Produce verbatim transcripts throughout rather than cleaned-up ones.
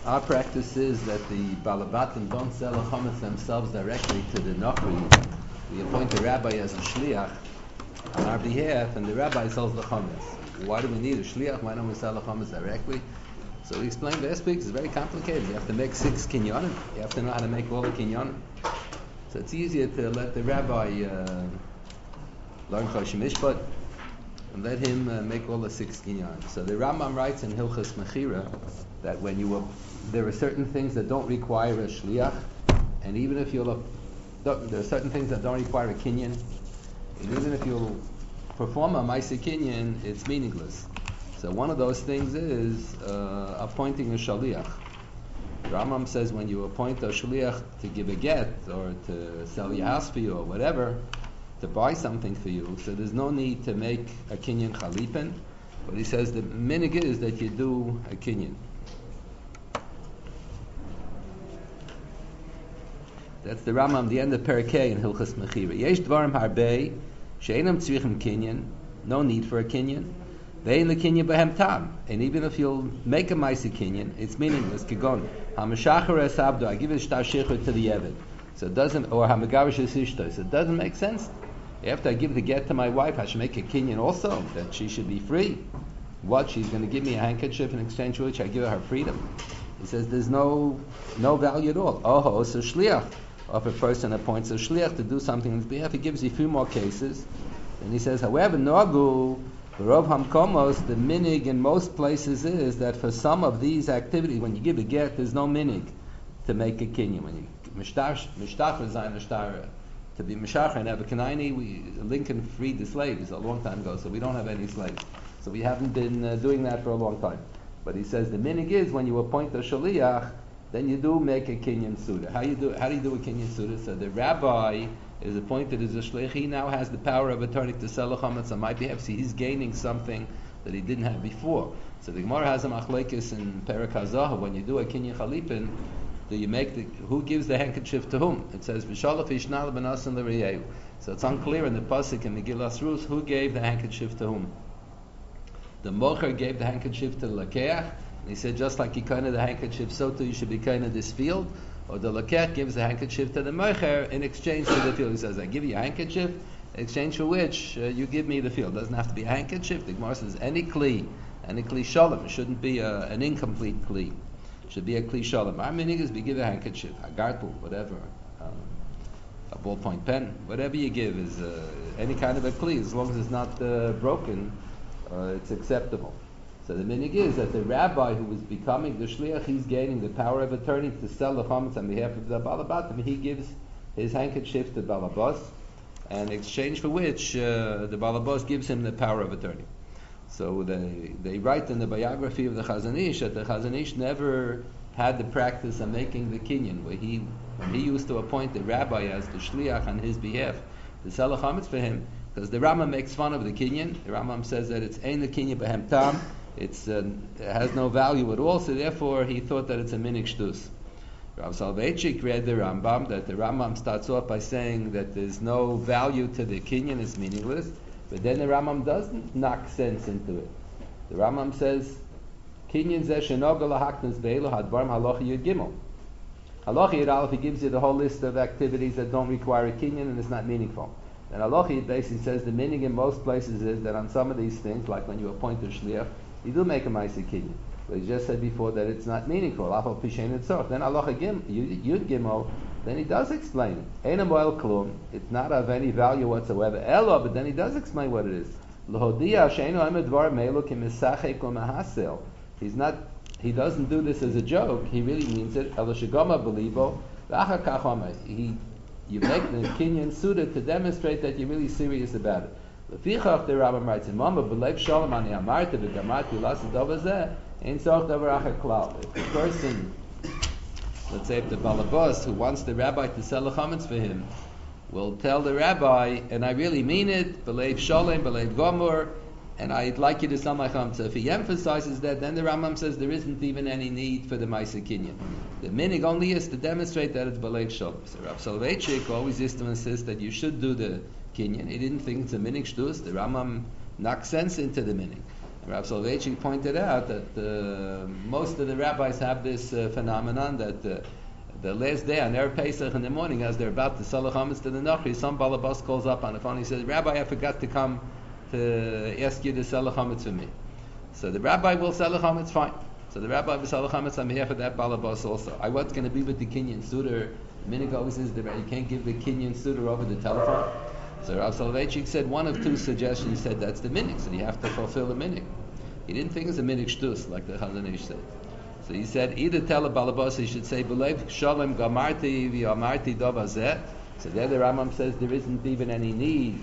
our practice is that the Balabatim don't sell a chametz themselves directly to the Nochri. We appoint the rabbi as a shliach on our behalf, and the rabbi sells the chametz. Why do we need a shliach? Why don't we sell the chametz directly? So we explained last week, it's very complicated. You have to make six kinyanim. You have to know how to make all the kinyanim. So it's easier to let the rabbi uh, learn Choshen Mishpat and let him uh, make all the six kinyanim. So the Rambam writes in Hilchas Mechira that when you uh, there are certain things that don't require a shliach, and even if you'll there are certain things that don't require a kinyan, and even if you'll perform a Maaseh kinyan, it's meaningless. So one of those things is uh, appointing a shaliach. Rambam says when you appoint a shaliach to give a get or to sell your house for you or whatever, to buy something for you, so there's no need to make a kinyan chalipin. But he says the minig is that you do a kinyan. That's the Rambam, the end of Perikei in Hilchas Mechira. Yesh dvarim harbei she'enam tzrichim kinyan, no need for a kinyan. Ve'in lekinyan behem tam, and even if you'll make a Maaseh kinyan, it's meaningless. Kigon hamashachar es abdo, I give a shtar shechur to the Yevid, so it doesn't, or hamagavish es ishto, so it doesn't make sense. After I give the get to my wife, I should make a kinyan also that she should be free. What, she's going to give me a handkerchief in exchange for which I give her her freedom? He says there's no no value at all. Oh, so shliach. If a person appoints a shliach to do something on his behalf, he gives you a few more cases. And he says, however, Nagu, Rov Hamkomos, the minig in most places is that for some of these activities, when you give a get, there's no minig to make a kinyan. When you mishtach zayin mishtara, to be mishachar and have a kanaini, we Lincoln freed the slaves a long time ago, so we don't have any slaves. So we haven't been uh, doing that for a long time. But he says the minig is when you appoint a shaliach, then you do make a kinyan suda. How you do? How do you do a kinyan suda? So the rabbi is appointed as a shliach. He now has the power of attorney to sell a chametz on my behalf. See, he's gaining something that he didn't have before. So the Gemara has a machlekes in Perek HaZohar. When you do a kinyan chalipin, do you make the who gives the handkerchief to whom? It says v'shalach ishnal b'nasan l'reyehu. So it's unclear in the pasuk in Megillas Rus who gave the handkerchief to whom. The mocher gave the handkerchief to the lakeach. He said, just like you kind of the handkerchief, so too you should be kind of this field. Or the laket gives the handkerchief to the mocher in exchange for the field. He says, I give you a handkerchief, in exchange for which uh, you give me the field. It doesn't have to be a handkerchief. The Gemara says, any kli, any kli shalom. It shouldn't be a, an incomplete kli. It should be a kli shalom. Our meaning is we give a handkerchief, a gartel, whatever, um, a ballpoint pen, whatever you give is uh, any kind of a kli. As long as it's not uh, broken, uh, it's acceptable. So the minig is that the rabbi who was becoming the shliach, he's gaining the power of attorney to sell the chametz on behalf of the balabatim. He gives his handkerchief to balabas, and in exchange for which uh, the balabas gives him the power of attorney. So they they write in the biography of the Chazon Ish that the Chazon Ish never had the practice of making the kinyan, where he when he used to appoint the rabbi as the shliach on his behalf to sell the chametz for him, because the Rambam makes fun of the kinyan. The Rambam says that it's ein the kinyan behem tam. It's uh, it has no value at all, so therefore he thought that it's a minig shtus. Rav Soloveitchik read the Rambam, that the Rambam starts off by saying that there's no value to the kinyan, it's meaningless, but then the Rambam doesn't knock sense into it. The Rambam says, kinyan zeh shenoga lahaknas be'elu hadvarim halacha yud gimel. Halacha yud aleph, he gives you the whole list of activities that don't require a kinyan and it's not meaningful. And halacha yud basically says the meaning in most places is that on some of these things, like when you appoint a shliach, you do make a Maaseh kinyan. But he just said before that it's not meaningful. Afal pishen itzorch. Then Allah Gim, Yud Gimel, then he does explain it. Einam oel klum. It's not of any value whatsoever. Elo, but then he does explain what it is. L'hodia she'enu emet dvar meilu kimisachek u'mehasel. He's not. He doesn't do this as a joke. He really means it. Elo shegoma belivo. V'achar kach omer. He, you make the kinyan suda to demonstrate that you're really serious about it. Lefichach, the Rambam writes in Mama, b'lev shalom ani amarta v'gamarti lasid ovazeh, ein tzorch davar acher klal. If the person, let's say if the balabos who wants the rabbi to sell a chametz for him, will tell the rabbi, and I really mean it, b'lev shalom, b'lev gomor, and I'd like you to sell my chametz. If he emphasizes that, then the Rambam says there isn't even any need for the Maaseh kinyan. The minig only is to demonstrate that it's b'lev shalom. So Rav Soloveitchik always used to insist that you should do the kinyan. He didn't think it's a minig shtus. The Rambam knocked sense into the minig. And Rav Soloveitchik pointed out that uh, most of the rabbis have this uh, phenomenon that uh, the last day on Erev Pesach in the morning, as they're about to sell the chametz to the Nachri, some balabas calls up on the phone. He says, "Rabbi, I forgot to come to ask you to sell the chametz for me." So the rabbi will sell the chametz, fine. So the rabbi will sell the chametz on behalf of that balabas also. I what's going to be with the Kinyan Suder? The minhag always is that you can't give the Kinyan Suder over the telephone. So Rav Soloveitchik said one of two suggestions. He said that's the minhag, so you have to fulfill the minhag. He didn't think it's a minhag shtus like the Chazon Ish said. So he said either tell a balabas he should say b'leiv shalom gamarti v'amarti dovazeh. So there the Rambam says there isn't even any need.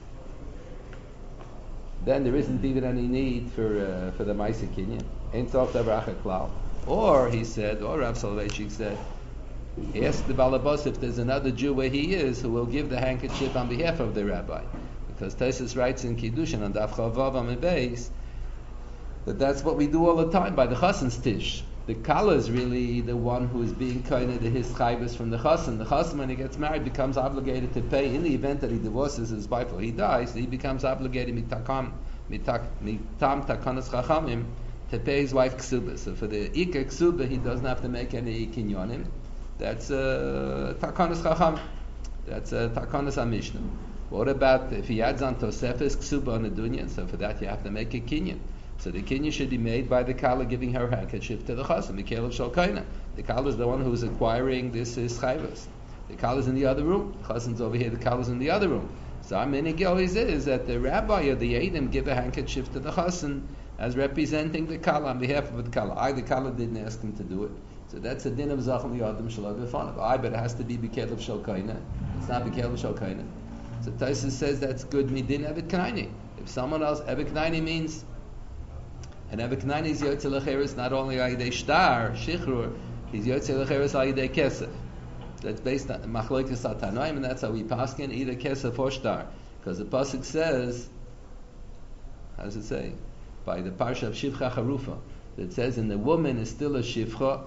Then there isn't even any need for uh, for the Ma'aseh Kinyan. Ain't sof davracha klal. Or he said, or Rav Soloveitchik said, ask the balabas if there's another Jew where he is who will give the handkerchief on behalf of the rabbi, because Tosfos writes in Kiddushin on Daf Chavav Amud Beis that that's what we do all the time by the chassan's tish. The kala is really the one who is being kind of his chayvus from the chassan. The chassan, when he gets married, becomes obligated to pay. In the event that he divorces his wife or he dies, he becomes obligated mitakam mitam takanas chachamim to pay his wife ksuba. So for the ikar ksuba, he doesn't have to make any kinyonim. That's uh, takanas chacham. That's uh, takanasamishnah. What about if he adds on tosefes ksuba on the dunya? So for that you have to make a kinyan. So the kinyan should be made by the kala giving her handkerchief to the chassan, the kalev shel kaina. The kala is the one who is acquiring this is chayvus. The kala is in the other room. The chassan's over here. The kala is in the other room. So our minhag always is that the rabbi or the eidim give a handkerchief to the chassan as representing the kala on behalf of the kala. I, the kala, didn't ask him to do it. So that's a din of zachem liyadim shalom b'fanav. I, but it has to be b'kelev shel kaina. It's not b'kelev shel kaina. So Tosfos says that's good midin evet knaini. If someone else, evet knaini means, and evet knaini is yotze lecheres not only ayidei shtar, shichrur, he's yotze lecheres ayidei kesef. That's based on machlokas atanoim, and that's how we paskin either kesef or shtar. Because the pasuk says, how does it say? By the parsha of Shivcha Charufa, it says, and the woman is still a shivcha.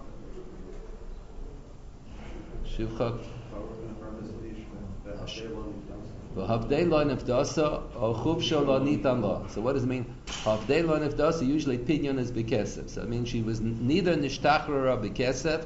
Shivcha. So what does it mean? Usually pinyon is bekesef. So it means she was neither nishtachrara bekesef,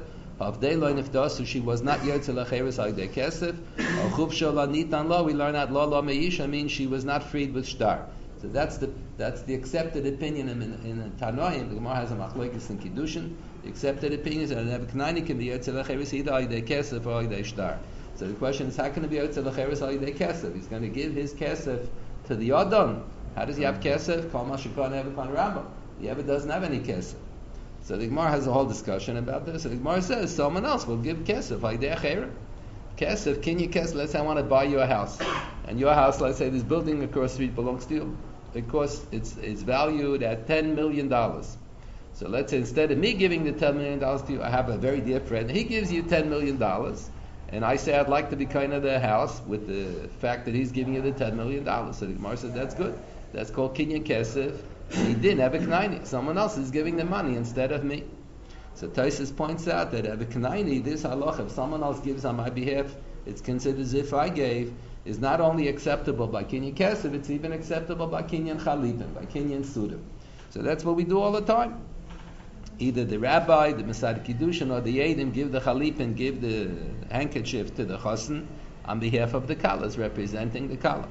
so she was not yotze lecheres agdei kesef, or chuvsho la nitan la. We learn out la la meisha means she was not freed with shtar. So that's the that's the accepted opinion in in Tanoim. The Gemara has a machlokes in Kiddushin. The accepted opinion is that an Ebeknani can be yotze lecheres either agdei kesef or agdei shtar. So the question is, how can it be yotze lecheres agdei kesef? He's going to give his kesef to the Adon. How does he have kesef? Kol ma shekon Ebekon Rambam. The Ebed doesn't have any kesef. So the Gemara has a whole discussion about this. So the Gemara says someone else will give kesef agdei chayra. Kesef, can you kesef? Let's say I want to buy you a house, and your house, let's say this building across the street belongs to you. It costs, it's it's valued at ten million dollars. So let's say instead of me giving the ten million dollars to you, I have a very dear friend. He gives you ten million dollars, and I say I'd like to be kind of the house with the fact that he's giving you the ten million dollars. So the Gemara says that's good. That's called kinyan kesef. He didn't have a knaini. Someone else is giving the money instead of me. So Tosfos points out that a knaini, this halach, if someone else gives on my behalf, it's considered as if I gave, is not only acceptable by kinyan kesef, it's even acceptable by kinyan chalipin, by kinyan sudim. So that's what we do all the time. Either the rabbi, the Masad Kiddushin, or the Yedim give the chalipin, give the handkerchief to the chassan on behalf of the kalas, representing the kala.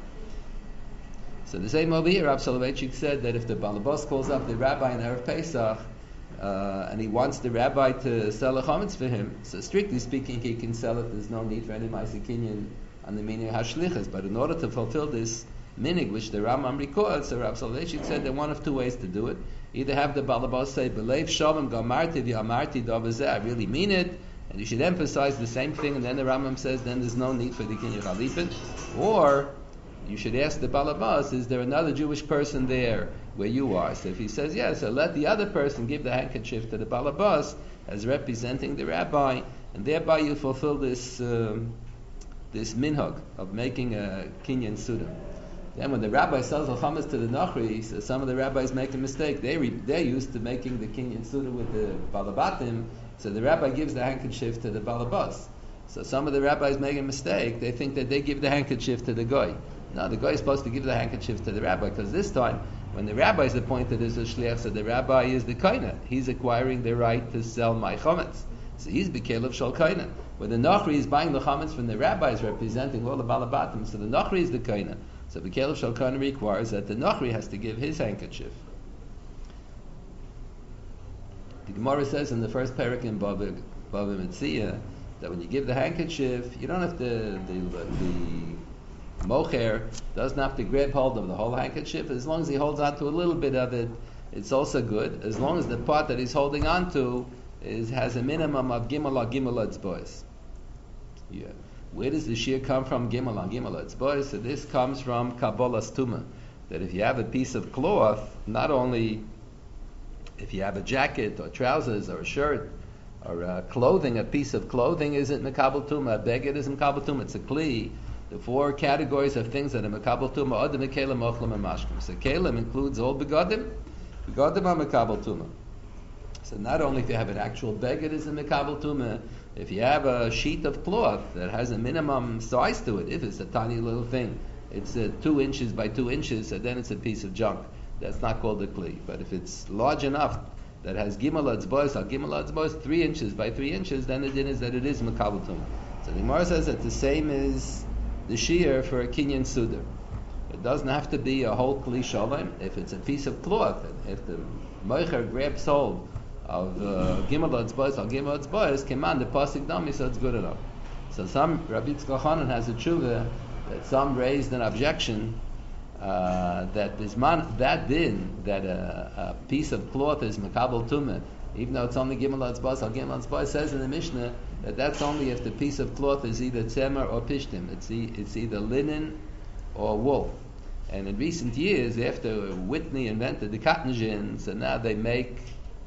So the same over here, Rav Soloveitchik said that if the balabas calls up the rabbi in Erev Pesach, uh, and he wants the rabbi to sell a chametz for him, so strictly speaking, he can sell it. There's no need for any Ma'aseh Kinyan on the meaning of hashlichas. But in order to fulfill this minig, which the Rambam records, so Rav Soloveitchik said there are one of two ways to do it. Either have the balabas say, "B'leiv shalom gamarti v'amarti davazeh," I really mean it, and you should emphasize the same thing, and then the Rambam says, then there's no need for the kinyan chalipin. Or you should ask the balabas, is there another Jewish person there where you are? So if he says yes, so let the other person give the handkerchief to the balabas as representing the rabbi, and thereby you fulfill this um, this minhag of making a kinyan suda. Then when the rabbi sells al chametz to the nachri, so some of the rabbis make a mistake. They re, they're used to making the kinyan suda with the balabatim, so the rabbi gives the handkerchief to the balabas. So some of the rabbis make a mistake. They think that they give the handkerchief to the goy. No, the guy is supposed to give the handkerchief to the rabbi, because this time When the rabbi is appointed as a shliach, so the rabbi is the koine. He's acquiring the right to sell my chametz. So he's bekelev shel koine. When the Nachri is buying the chametz from the rabbis representing all the balabatim, so the Nachri is the koine. So bekelev shel koine requires that the Nachri has to give his handkerchief. The Gemara says in the first parak in Bava Bava Metzia that when you give the handkerchief, you don't have to the the mocher doesn't have to grab hold of the whole handkerchief. As long as he holds on to a little bit of it, it's also good. As long as the part that he's holding on to is has a minimum of gimel or gimel etzbois. Yeah. Where does the shear come from? Gimel or gimel etzbois. So this comes from Kabbalas Tuma. That if you have a piece of cloth, not only if you have a jacket or trousers or a shirt or uh, clothing, a piece of clothing isn't mekabel tuma, a beged isn't mekabel tuma, it's a kli. The four categories of things that are mekabel tuma, adam, kelim, ochlim, and mashkim. So kelim includes all begadim, begadim are mekabel tuma. So not only if you have an actual beged is a mekabel tuma, if you have a sheet of cloth that has a minimum size to it, if it's a tiny little thing, it's uh, two inches by two inches, so then it's a piece of junk. That's not called a kli. But if it's large enough that has gimel atzbois, or gimel atzbois, three inches by three inches, then the din is that it is mekabel tuma. So the Gemara says that the same is the shear for a kinyan sudar. It doesn't have to be a whole kli shalom. If it's a piece of cloth, if the moicher grabs hold of uh, gimel atzbois or gimel atzbois, command the pasuk dami, so it's good enough. So some Rabbi Yitzchak Hanan has a tshuva that some raised an objection uh, that this man, that din that a, a piece of cloth is mekabel tumah, even though it's only gimel atzbois or gimel atzbois, says in the Mishnah that that's only if the piece of cloth is either tzemer or pishtim. It's e- it's either linen or wool. And in recent years, after Whitney invented the cotton gins, and now they make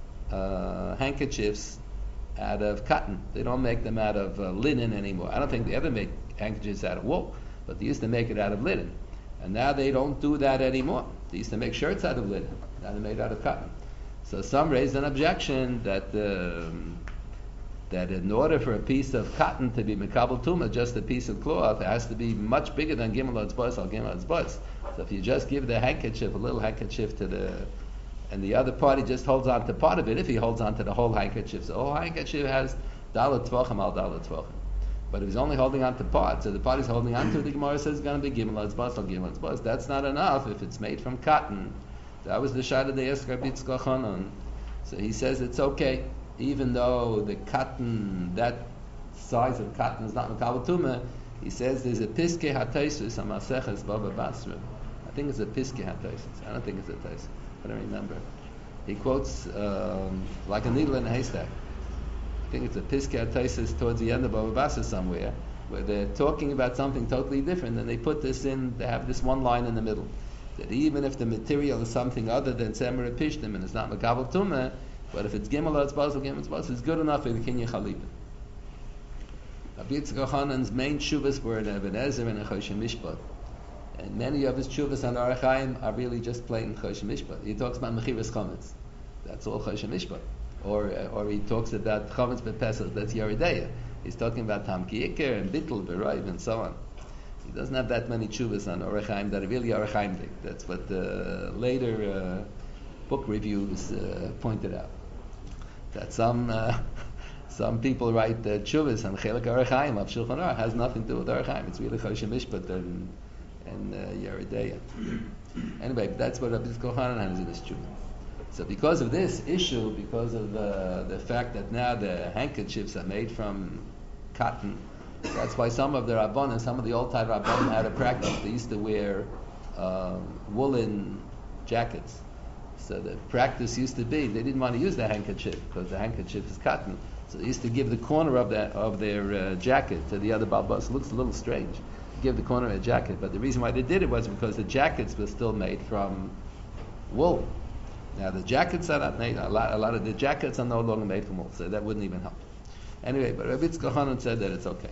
uh, handkerchiefs out of cotton. They don't make them out of uh, linen anymore. I don't think they ever make handkerchiefs out of wool, but they used to make it out of linen. And now they don't do that anymore. They used to make shirts out of linen. Now they're made out of cotton. So some raised an objection that um, that in order for a piece of cotton to be mekabel tumah, just a piece of cloth, it has to be much bigger than gimel atzbois or gimel atzbois. So if you just give the handkerchief, a little handkerchief to the, and the other party just holds on to part of it, if he holds on to the whole handkerchief, so the whole handkerchief has dalet tvachim al dalet tvachim. But if he's only holding on to part, so the party's holding on to it, the Gemara says it's going to be gimel atzbois or gimel atzbois. That's not enough if it's made from cotton. That was the shayla they asked Rabbi Yitzchak Hanan. So he says it's okay, even though the cotton, that size of cotton is not mekabel tumah. He says there's a piskei hataisus on Maseches Bava Basra. I think it's a piskei hataisus. I don't think it's a taisus. I don't remember. He quotes um, like a needle in a haystack. I think it's a piskei hataisus towards the end of Bava Basra somewhere, where they're talking about something totally different, and they put this in. They have this one line in the middle. That even if the material is something other than Tzemer Pishtim and it's not Mekabel Tumah, but if it's Gimel Atzbaz or Gimel Atzbaz, it's good enough for the Kinyan Chalipah. Rabbi Yitzchak Hanan's main shuvas were in Eben Ezer and in Choshen Mishpat. And many of his shuvas on Orach Chaim are really just plain Choshen Mishpat. He talks about Mechiras Chametz. That's all Choshen Mishpat. Or or he talks about Chametz B'Pesach, that's Yeridea. He's talking about Tam Ki Iker and Bittul, B'Raiv, and so on. He doesn't have that many tshuvas on Orach Chaim that are really Orach Chaimdik. That's what the later uh, book reviews uh, pointed out. That some uh, some people write uh, tshuvas on Chelik Orach Chaim of Shulchan Aruch has nothing to do with Orach Chaim. It's really Choshen Mishpat and and uh, Yeridea. Anyway, that's what Rabbi Yitzchak Hanan has in his tshuva. So because of this issue, because of the the fact that now the handkerchiefs are made from cotton. That's why some of the Rabbanan, some of the old time Rabbanan had a practice. They used to wear um, woolen jackets. So the practice used to be they didn't want to use the handkerchief because the handkerchief is cotton. So they used to give the corner of that of their uh, jacket to the other Balbas. It looks a little strange. Give the corner of a jacket, but the reason why they did it was because the jackets were still made from wool. Now the jackets are not made. A lot, a lot of the jackets are no longer made from wool, so that wouldn't even help. Anyway, but Rabbi Yitzchak Hanan said that it's okay.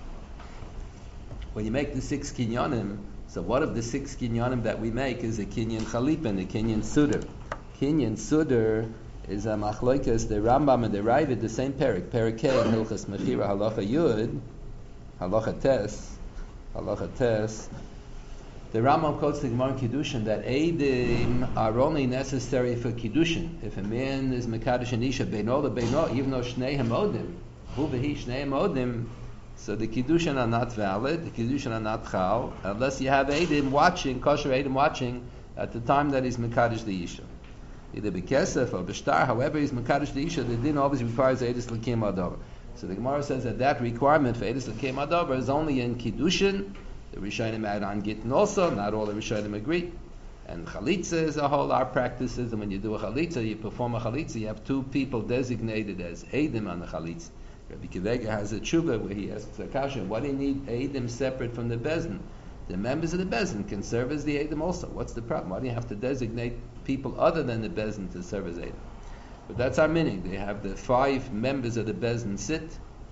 When you make the six kinyanim, so one of the six kinyanim that we make is a kinyan chalipin, a kinyan sudar. Kinyan sudar is a machloikas, the Rambam and the Ravid, the same perik, perik K, Hilchas Mechira, halacha yud, halacha tes, halacha tes, The Rambam quotes the Gemara in Kiddushin that Eidim are only necessary for Kiddushin. If a man is Mekadosh and Isha Beino LeBeino, even though Shneihem Odim, Hu V'hi Shneihem Odim, so the Kiddushin are not valid, the Kiddushin are not Chal, unless you have Eidim watching, kosher Eidim watching, at the time that he's Mekadosh the Isha. Either B'Kesef or B'Shtar, however he's Mekadosh the Isha, the din always requires Eidus L'Kim Adover. So the Gemara says that that requirement for Eidus L'Kim Adover is only in Kiddushin. The Rishonim add on Gittin also, not all the Rishonim agree. And Chalitza is a whole, our practice is, and when you do a Chalitza, you perform a Chalitza, you have two people designated as Eidim on the Chalitza. Rabbi Kivega has a tshuva where he asks Akasha, why do you need Eidim separate from the Bezdin? The members of the Bezdin can serve as the Eidim also. What's the problem? Why do you have to designate people other than the Bezdin to serve as Eidim? But that's our meaning. They have the five members of the Bezdin sit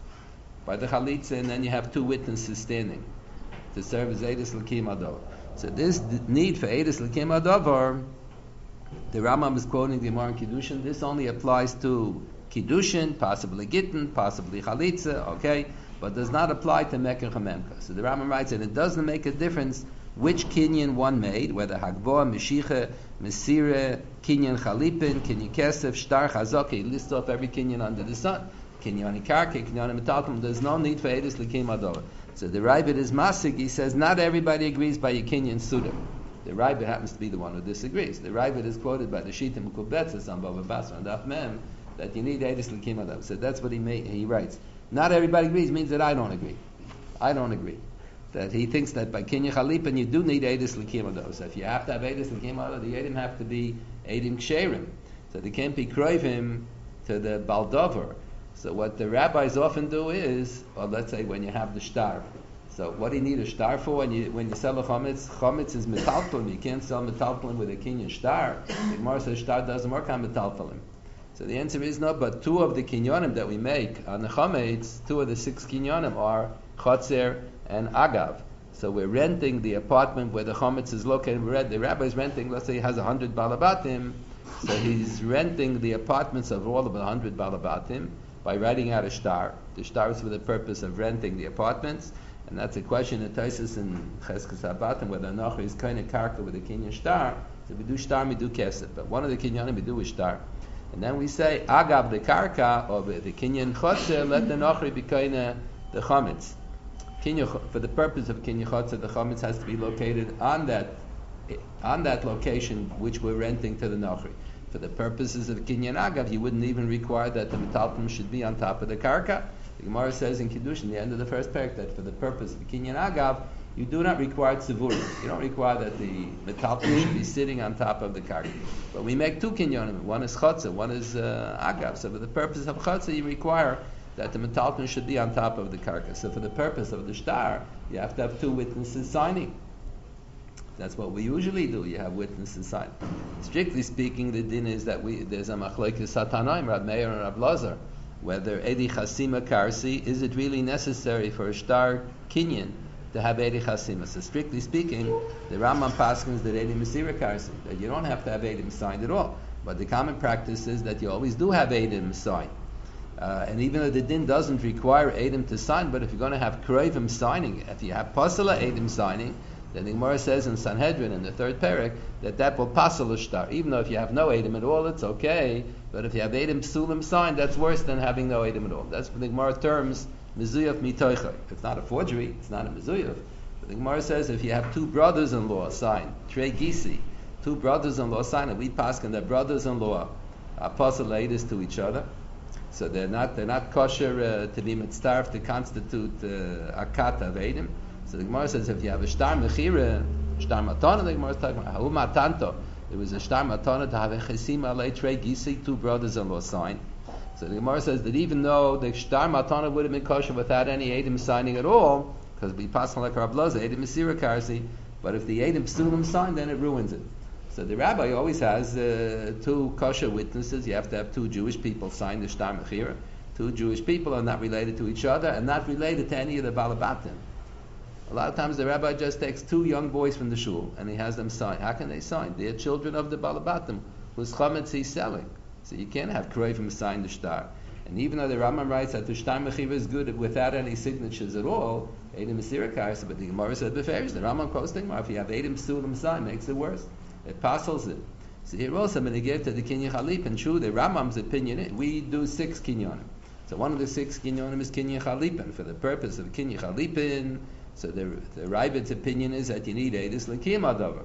by the Chalitza, and then you have two witnesses standing to serve as Eidus L'Kim Adover. So this d- need for Eidus L'Kim Adover, the Rambam is quoting the Gemara in Kiddushin, this only applies to Kiddushin, possibly Gittin, possibly Chalitza, okay, but does not apply to Mekar Chamemka. So the Rambam writes that it doesn't make a difference which kinyan one made, whether Hagboah, Meshicha, Mesira, Kinyan Chalipin, Kinyan Kesef, Shtar, Chazok, he lists off every kinyan under the sun. Kinyan Karka, Kinyan Metalkum, there's no need for Eidus L'Kim Adover. So the Ravid is Masig, he says not everybody agrees by a Kinyan Suda. The Ravid happens to be the one who disagrees. The Ravid is quoted by the Shita Mekubetzes on Bava Basra and Daf Mem that you need Eidus L'Kim Adover. So that's what he made, he writes. Not everybody agrees means that I don't agree. I don't agree. That he thinks that by Kinyan Chalipin you do need Eidus L'Kim Adover. So if you have to have Eidus L'Kim Adover, the Eidim have to be Eidim Ksherim. So they can't be Kroivim to the Baldover. So what the rabbis often do is, or let's say when you have the shtar. So what do you need a shtar for? When you when you sell a chametz, chametz is metaltalin. You can't sell metaltalin with a kinyan shtar. The Gemara says shtar doesn't work on metaltalin. So the answer is no, but two of the kinyanim that we make on the chametz, two of the six kinyanim are chotzer and agav. So we're renting the apartment where the chametz is located. We're, the rabbi is renting, let's say he has a hundred balabatim, so he's renting the apartments of all of the hundred balabatim by writing out a shtar. The shtar is for the purpose of renting the apartments, and that's a question that Taisus in Cheskes Habatim, whether Nocher is kind of character with a kinyan shtar. So we do shtar, we do kesef, but one of the kinyanim we do is shtar. And then we say, agav the karka, or the kinyan chotzer, let the Nocher be kind of the chametz. For the purpose of kinyan chotzer, the chametz has to be located on that on that location which we're renting to the Nocher. For the purposes of Kinyan Agav, you wouldn't even require that the metaltalum should be on top of the karka. The Gemara says in Kiddushin, the end of the first parak, that for the purpose of Kinyan Agav, you do not require tzivurim. You don't require that the metaltalum should be sitting on top of the karka. But we make two kinyanim. One is chotzer, one is uh, agav. So for the purpose of chotzer, you require that the metaltalum should be on top of the karka. So for the purpose of the shtar, you have to have two witnesses signing. That's what we usually do. You have witnesses sign. Strictly speaking, the din is that we there's a machlokes satanaim, Rab Meir and Rab Lazar, whether edi chasima karsi, is it really necessary for a shtar kinyan to have edi chasima? So strictly speaking, the Rambam paskins that edi mesira karsi, that you don't have to have edim signed at all. But the common practice is that you always do have edim signed. Uh, and even though the din doesn't require edim to sign, but if you're going to have kroivim signing, if you have pasala edim signing, then the Gemara says in Sanhedrin in the third parak that that will pasal a shtar. Even though if you have no edim at all, it's okay. But if you have edim psulim signed, that's worse than having no edim at all. That's what the Gemara terms mezuyaf mitoicha. It's not a forgery. It's not a mezuyaf. But the Gemara says if you have two brothers-in-law signed, trei gisi, two brothers-in-law signed, and we paskin that brothers-in-law are pasal edis to each other. So they're not they're not kosher uh, to be mitzarf to constitute uh, akat of edim. So the Gemara says if you have a shtar mechira, shtar matana, the Gemara is talking about ha'u matanto. It was a shtar matana to have a chesim alei trei gisi, two brothers-in-law sign. So the Gemara says that even though the shtar matana would have been kosher without any edim signing at all, because we pass on like Rab Loza, edim mesira karsi, but if the edim psulim sign, then it ruins it. So the rabbi always has uh, two kosher witnesses. You have to have two Jewish people sign the shtar mechira. Two Jewish people are not related to each other and not related to any of the balabatim. A lot of times the rabbi just takes two young boys from the shul and he has them sign. How can they sign? They're children of the balabatim whose chametz he's selling. So you can't have kroivim sign the shtar. And even though the Rambam writes that the Shtar Mechiva is good without any signatures at all, Eidim Mesirikar, but the Gemara said beferish. The Rambam quotes the Gemara, if you have Eidim Psulim Sai, makes it worse. It parcels it. So here also, I'm going to give to the Kinyan Chalip, and true, the Rambam's opinion, we do six Kinyanim. So one of the six Kinyanim is Kinyan Chalipin. For the purpose of Kinyan Chalipin, so the, the Ravid's opinion is that you need Eidus L'Kiyam Adavar.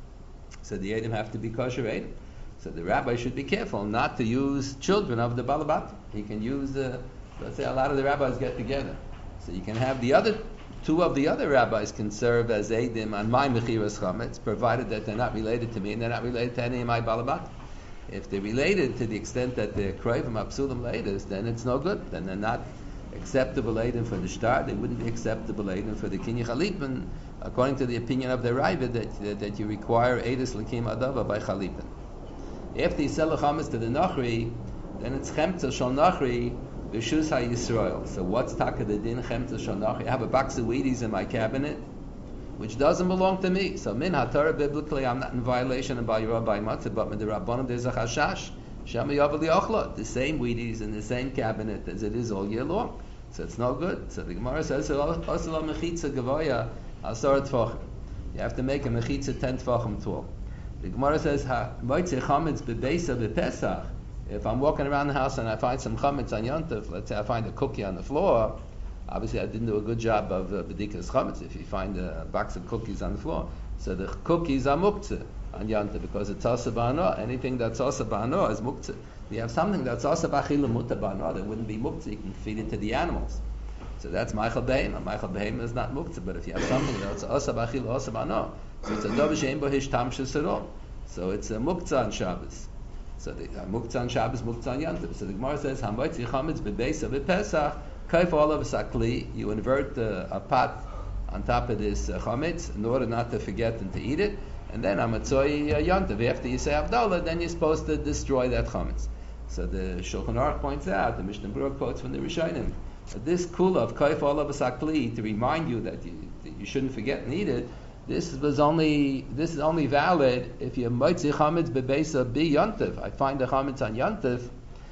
So the Eidim have to be kosher Eidim. So the rabbi should be careful not to use children of the Balabat. He can use, uh, let's say a lot of the rabbis get together. So you can have the other, two of the other rabbis can serve as Eidim on my Mechiras Chametz, provided that they're not related to me and they're not related to any of my Balabat. If they're related to the extent that they're Kroivim Apsulim Leidas, then it's no good. Then they're not acceptable Eidim for the Shtar. They wouldn't be acceptable Eidim for the Kinyan Chalipin, according to the opinion of the Ravid, that, that, that you require Eidus L'Kim Adava by Chalipin. If you sell a chametz to the Nachri, then it's Chemtza Shal Nachri V'Shus HaYisrael. So what's Taka the Din Chemtza Shal Nachri? I have a box of Wheaties in my cabinet, which doesn't belong to me. So Min HaTorah, biblically, I'm not in violation of Bal Yerah by Matzah, but Min Rabbanim there's a Chashash. Shema Yavel Yochla. The same Wheaties in the same cabinet as it is all year long. So it's no good. So the Gemara says, Osala Mechitza Gavoya Asar Tfachim. You have to make a Mechitza ten Tfachim tall. The Gemara says, "Moitze chametz bebeisa bepesach." If I'm walking around the house and I find some chametz on Yontif, let's say I find a cookie on the floor, obviously I didn't do a good job of uh, bedikas chametz. If you find a box of cookies on the floor, so the cookies are muktzeh on Yontif because it's asa ba'ano. Anything that's asa ba'ano is muktzeh. If you have something that's asa b'achila muta ba'ano, that wouldn't be muktzeh. You can feed it to the animals. So that's Michael Behema. Michael Behema is not muktzah, but if you have something that's asa b'achila asa ba'ano, so it's a davar she'en bo hishtam shesero. So it's a muktzah on Shabbos. So the uh, muktzah on Shabbos, muktzah on Yantiv. So the Gemara says, "Hamotzi chametz bebeisa bepesach kaif olav sakli." You invert uh, a pot on top of this uh, chametz in order not to forget and to eat it. And then hamatzoi uh, Yantiv. After you say Havdalah, then you're supposed to destroy that chametz. So the Shulchan Aruch points out, the Mishnah Berurah quotes from the Rishonim, that this kula of kaif olav sakli to remind you that you, that you shouldn't forget and eat it. This was only this is only valid if you moitzi chametz bebeisa bi yontif. I find the chametz on yontif,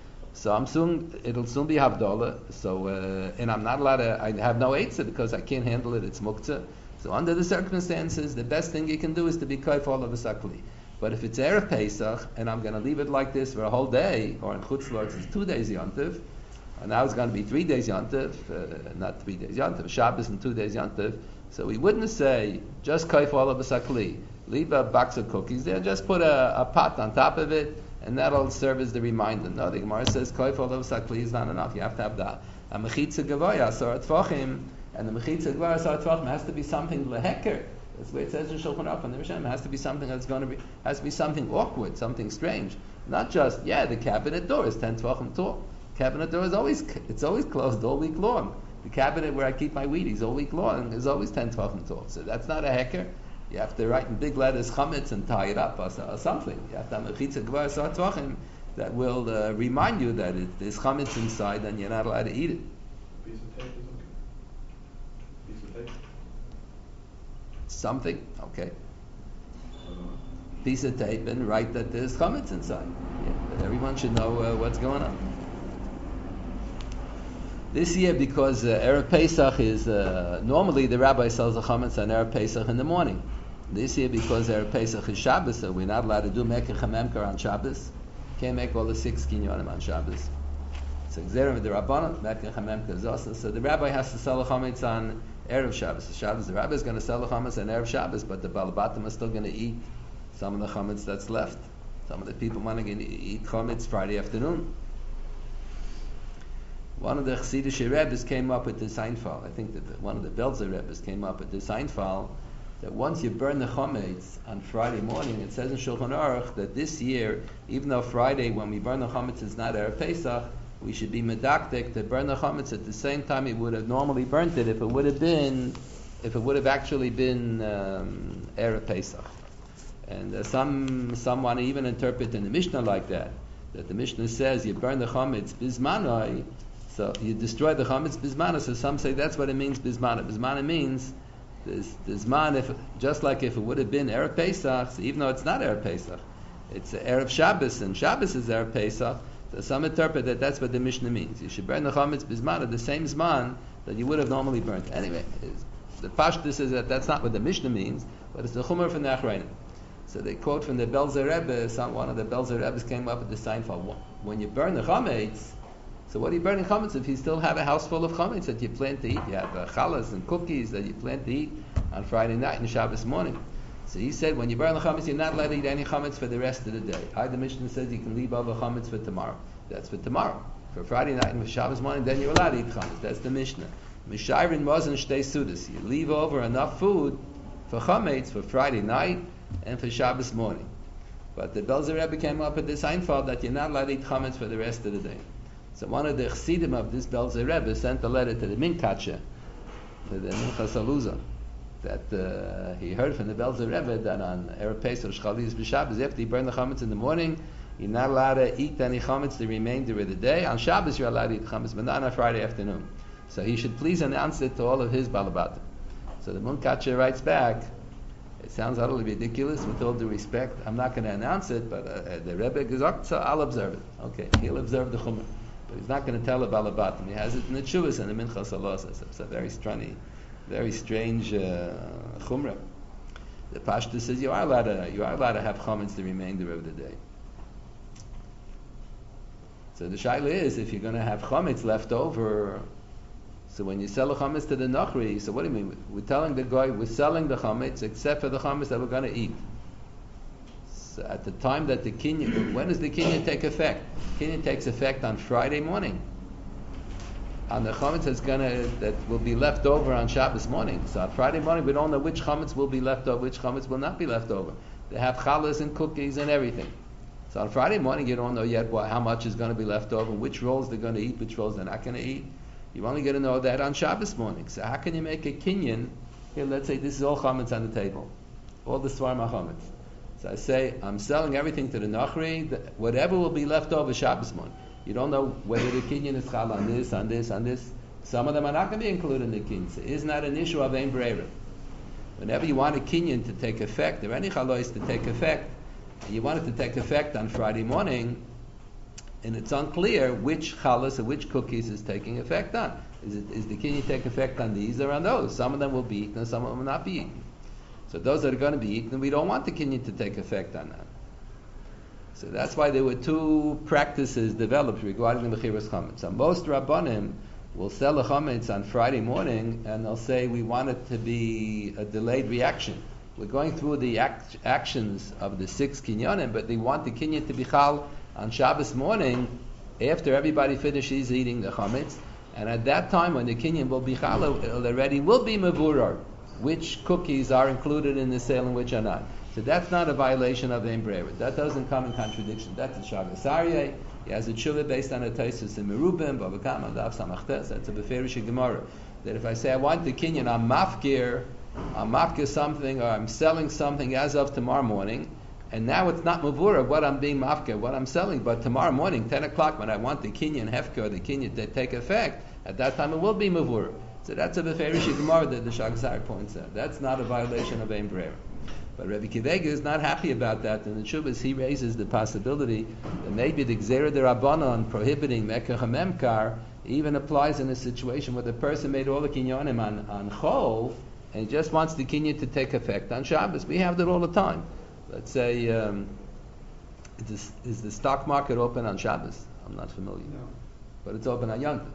so I'm soon it'll soon be havdalah. So uh, and I'm not allowed to. I have no eitzah because I can't handle it. It's muktzah. So under the circumstances, the best thing you can do is to be kaif all of a sakli. But if it's erev Pesach and I'm going to leave it like this for a whole day, or in Chutz La'aretz it's two days yontif, and now it's going to be three days yontif, uh, not three days yontif, Shabbos and two days yontif. So we wouldn't say just kaif all of a sakli, leave a box of cookies there, just put a, a pot on top of it, and that'll serve as the reminder. No, the Gemara says kaif all of a sakli is not enough. You have to have that. A mechitza gavoya asar tfachim, and the mechitza gavoya asar tfachim has to be something leheker. That's the way it says in Shulchan Aruch and the Rishonim. It has to be something that's going to be has to be something awkward, something strange. Not just yeah, the cabinet door is ten tfachim tall. Cabinet door is always it's always closed all week long. The cabinet where I keep my Wheaties all week long is always ten tefachim tall. So that's not a hecker. You have to write in big letters chametz and tie it up or, or something. You have to have a chitza gvar asar tefachim that will uh, remind you that it, there's chametz inside and you're not allowed to eat it. Piece of tape is okay. Piece of tape. Something, okay. Piece of tape and write that there's chametz inside. Yeah, but everyone should know uh, what's going on. This year, because uh, Erev Pesach is, uh, normally the rabbi sells a chametz on Erev Pesach in the morning. This year, because Erev Pesach is Shabbos, so we're not allowed to do Mekach HaMemkar on Shabbos. Can't make all the six kinyonim on Shabbos. So Gzerim with the Rabbanon, Mekach HaMemkar is also. So the rabbi has to sell a chametz on Erev Shabbos. So Shabbos, the rabbi is going to sell a chametz on Erev Shabbos, but the Balabatim are still going to eat some of the chametz that's left. Some of the people want to eat chametz Friday afternoon. One of the Chassidish Rebbes came up with this Seinfeld. I think that the, one of the Belzer Rebbes came up with this Seinfeld that once you burn the chametz on Friday morning, it says in Shulchan Aruch that this year, even though Friday when we burn the chametz is not Erev Pesach, we should be medaktik to burn the chametz at the same time it would have normally burnt it if it would have been, if it would have actually been um, Erev Pesach. And uh, some some want to even interpret in the Mishnah like that, that the Mishnah says you burn the chametz bismanoi. So you destroy the chametz bismana. So some say that's what it means bismana. Bismana means this bisman. If just like if it would have been erev Pesach, so even though it's not erev Pesach, it's erev Shabbos, and Shabbos is erev Pesach. So some interpret that that's what the Mishnah means. You should burn the chametz bisman at the same zman that you would have normally burnt. Anyway, the pashtus is that that's not what the Mishnah means, but it's the chumar from the Achrayim. So they quote from the Belzer Rebbe. Some one of the Belzer Rebbes came up with the Seinfeld. When you burn the chametz, so what are you burning chametz if you still have a house full of chametz that you plan to eat? You have uh, challahs and cookies that you plan to eat on Friday night and Shabbos morning. So he said, when you burn the chametz, you're not allowed to eat any chametz for the rest of the day. I, the Mishnah says you can leave all the chametz for tomorrow. That's for tomorrow. For Friday night and for Shabbos morning, then you're allowed to eat chametz. That's the Mishnah. Mishayrin mozen shtei sudas. You leave over enough food for chametz for Friday night and for Shabbos morning. But the Belzer Rebbe came up with this Seinfeld that you're not allowed to eat chametz for the rest of the day. So one of the chassidim of this Belzer Rebbe sent a letter to the Minkatsche, to the Minchas Aluza, that uh, he heard from the Belzer Rebbe that on Erev Pesach Shchalis b'Shabbos, after you burn the chametz in the morning, you're not allowed to eat any chametz the remainder of the day. On Shabbos you're allowed to eat chametz, but not on Friday afternoon. So he should please announce it to all of his balabatim. So the Munkacher writes back, it sounds utterly ridiculous, with all due respect. I'm not going to announce it, but uh, the Rebbe gesagt, so I'll observe it. Okay, he'll observe the chumrah, but he's not going to tell the balabatim. He has it in the Tshuvas and the Minchas Alosas. It's a very strange, very strange uh, chumrah. The Pashto says you are allowed to you are allowed to have chametz the remainder of the day. So the shaila is, if you're going to have chametz left over, so when you sell a chametz to the Nachri, so what do you mean? We're telling the guy we're selling the chametz except for the chametz that we're going to eat. So at the time that the kinyan, when does the kinyan take effect? Kinyan takes effect on Friday morning. On the chametz that's gonna that will be left over on Shabbos morning. So on Friday morning we don't know which chametz will be left over, which chametz will not be left over. They have challahs and cookies and everything. So on Friday morning you don't know yet what, how much is going to be left over, which rolls they're going to eat, which rolls they're not going to eat. You're only going to know that on Shabbos morning. So how can you make a kinyan? Here, let's say this is all chametz on the table, all the svarma chametz. So I say I'm selling everything to the Nachri. Whatever will be left over Shabbos morning. You don't know whether the kinyan is chal on this, on this, on this. Some of them are not going to be included in the kinyan. So it's not an issue of ein breirer. Whenever you want a kinyan to take effect, or any chalois to take effect, and you want it to take effect on Friday morning, and it's unclear which chalas or which cookies is taking effect on. Is it is the kinyan take effect on these or on those? Some of them will be eaten, and some of them will not be eaten. So those that are going to be eaten, we don't want the kinyan to take effect on that. So that's why there were two practices developed regarding the mechiras chametz. So most rabbanim will sell a chametz on Friday morning, and they'll say we want it to be a delayed reaction. We're going through the act- actions of the six kinyanim, but they want the kinyan to be chal on Shabbos morning after everybody finishes eating the chametz, and at that time when the kinyan will be chal, it already will be mevurar which cookies are included in the sale and which are not. So that's not a violation of ein breirer. That doesn't come in contradiction. That's a Shabbos Aryeh. He has a tshuva based on a Taisus in Merubim, Bava Kama, Daf Samachtes. That's a Beferish Gemara. That if I say I want the kinyan, I'm mafkir, I'm mafkir something, or I'm selling something as of tomorrow morning, and now it's not mavura what I'm being mafkir, what I'm selling, but tomorrow morning, ten o'clock, when I want the kinyan hefker, or the kinyan to take effect, at that time it will be mavura. So that's a Beferish Gemara that the Shagzar points out. That's not a violation of ein breirer. But Rebbe Kivega is not happy about that. In the Shuvas, he raises the possibility that maybe the Gzeira de Rabbanon prohibiting Mekach HaMemkar even applies in a situation where the person made all the kinyanim on, on Chol, and he just wants the kinyan to take effect on Shabbos. We have that all the time. Let's say, um, is, the, is the stock market open on Shabbos? I'm not familiar. No. But it's open on Yom Tov.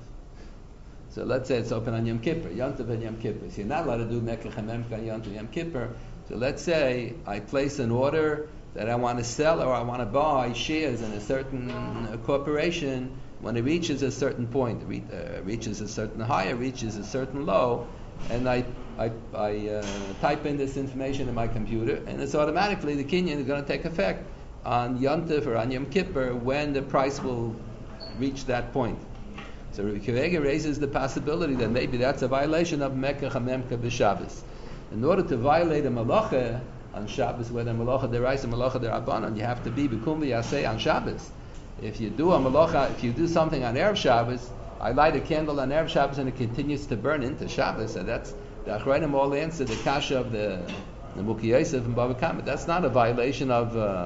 So let's say it's open on Yom Kippur, Yom Tov and Yom Kippur. So you're not allowed to do Mekach HaMemkar on Yom Tov, Yom Kippur. So let's say I place an order that I want to sell or I want to buy shares in a certain uh, corporation. When it reaches a certain point, it re- uh, reaches a certain high, it reaches a certain low, and I I, I uh, type in this information in my computer, and it's automatically the kinyan is going to take effect on Yom Tov or on Yom Kippur when the price will reach that point. So Rebbe Kivega raises the possibility that maybe that's a violation of Mekach HaMemkar b'Shabbos. In order to violate a malacha on Shabbos, whether malacha deraisa, malacha derabanan, you have to be b'kum v'yaseh on Shabbos. If you do a malacha, if you do something on Erev Shabbos, I light a candle on Erev Shabbos and it continues to burn into Shabbos. So that's the Achrayim all answer the kasha of the the Muki Yosef and Bava Kama. That's not a violation of uh,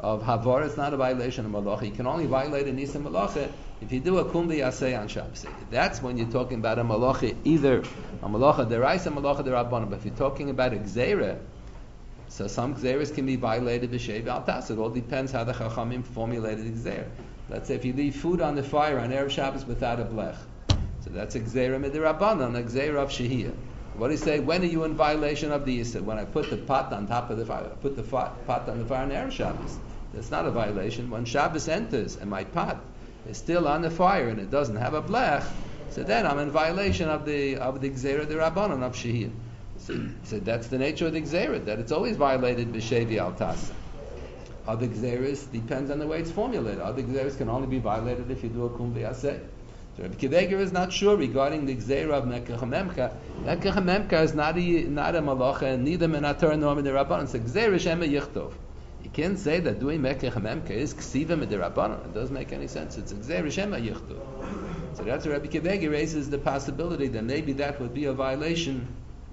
of Havara, it's not a violation of Malacha. You can only violate a Nisa Malacha if you do a Kum V'Yaseh on Shabbos. That's when you're talking about a Malacha, either a Malacha Deraisa, a Malacha Derabbanan. But if you're talking about a Gzeira, so some Gzeiras can be violated b'Shei V'Altas. It all depends how the Chachamim formulated the Gzeira. Let's say if you leave food on the fire on Erev Shabbos without a blech, so that's a Gzeira Midirabbanan, a Gzeira of Shehiyah. What do you say? When are you in violation of the Yisr? When I put the pot on top of the fire, I put the pot on the fire on Erev Shabbos. That's not a violation. When Shabbos enters and my pot is still on the fire and it doesn't have a blech, so then I'm in violation of the of the Gzeira Dirabbanan of Shehiyah. So, so that's the nature of the Gzeira, that it's always violated b'Shei V'Altas. Other Gzeiras depends on the way it's formulated. Other Gzeiras can only be violated if you do a Kum V'Yaseh. So Rabbi Kiveger is not sure regarding the Gzeira of Mekach HaMemka. Mekach HaMemka is not a, not a Malacha, neither Menator nor Midirabbanan. It's a Gzeira Shema Yichtov. You can't say that doing Mekach HaMemka is Ksiva Midirabbanan. It doesn't make any sense. It's a Gzeira Shema Yichtov. So that's where Rabbi Kiveger raises the possibility that maybe that would be a violation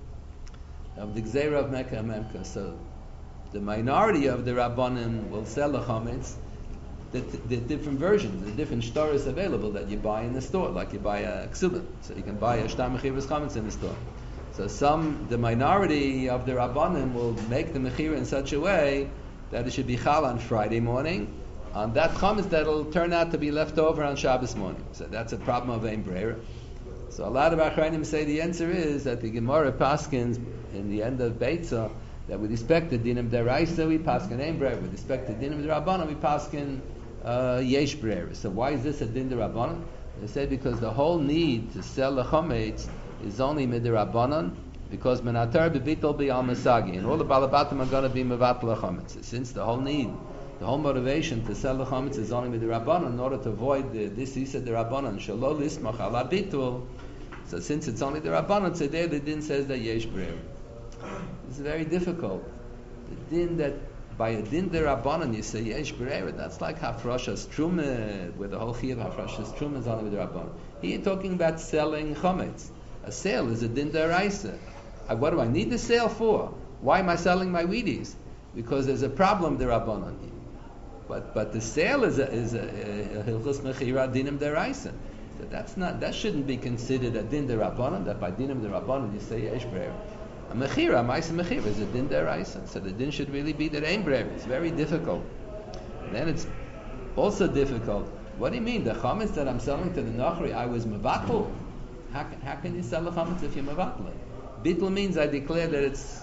of the Gzeira of Mekach HaMemka. So the minority of the Rabbanim will sell the Chametz. The, the different versions, the different stores available that you buy in the store, like you buy a ksuba, so you can buy a shtar mechivas chametz in the store. So some, the minority of the Rabbanim will make the mechira in such a way that it should be chal on Friday morning, on that chametz that'll turn out to be left over on Shabbos morning. So that's a problem of ein breira. So a lot of Achrayim say the answer is that the Gemara paskins in the end of Beitzah that with respect to dinim deraisa we paskin ein breira, with respect to dinim derabbanan we paskin Uh, yesh breira. So why is this a din derabbanan? They say because the whole need to sell the chametz is only midirabbanan, because menatar bebitul be al masagi, and all the balabatim are going to be mevatel chametz. Since the whole need, the whole motivation to sell the chametz is only midirabbanan, in order to avoid the, this isa derabbanan shelo lismach ala bitul. So since it's only derabbanan, so there the din says that yesh breira. It's very difficult. The din that by a din derabbanan you say yesh breira, that's like hafrashas truma, where the whole chiyuv hafrashas truma is only with derabbanan. Here you're talking about selling chametz. A sale is a din deraisa. Uh, what do I need the sale for? Why am I selling my Wheaties? Because there's a problem derabbanan. But but the sale is a is a hilchos mechira dinim deraisa. So that's not, that shouldn't be considered a din derabbanan. That by dinim derabbanan you say yesh breira. A mechira, ma'isa mechira, is a din deraisa. So the din should really be that ein breira. It's very difficult. And then it's also difficult. What do you mean? The chametz that I'm selling to the nachri, I was mevatel. How can, how can you sell the chametz if you're mevatel? Bittul means I declare that it's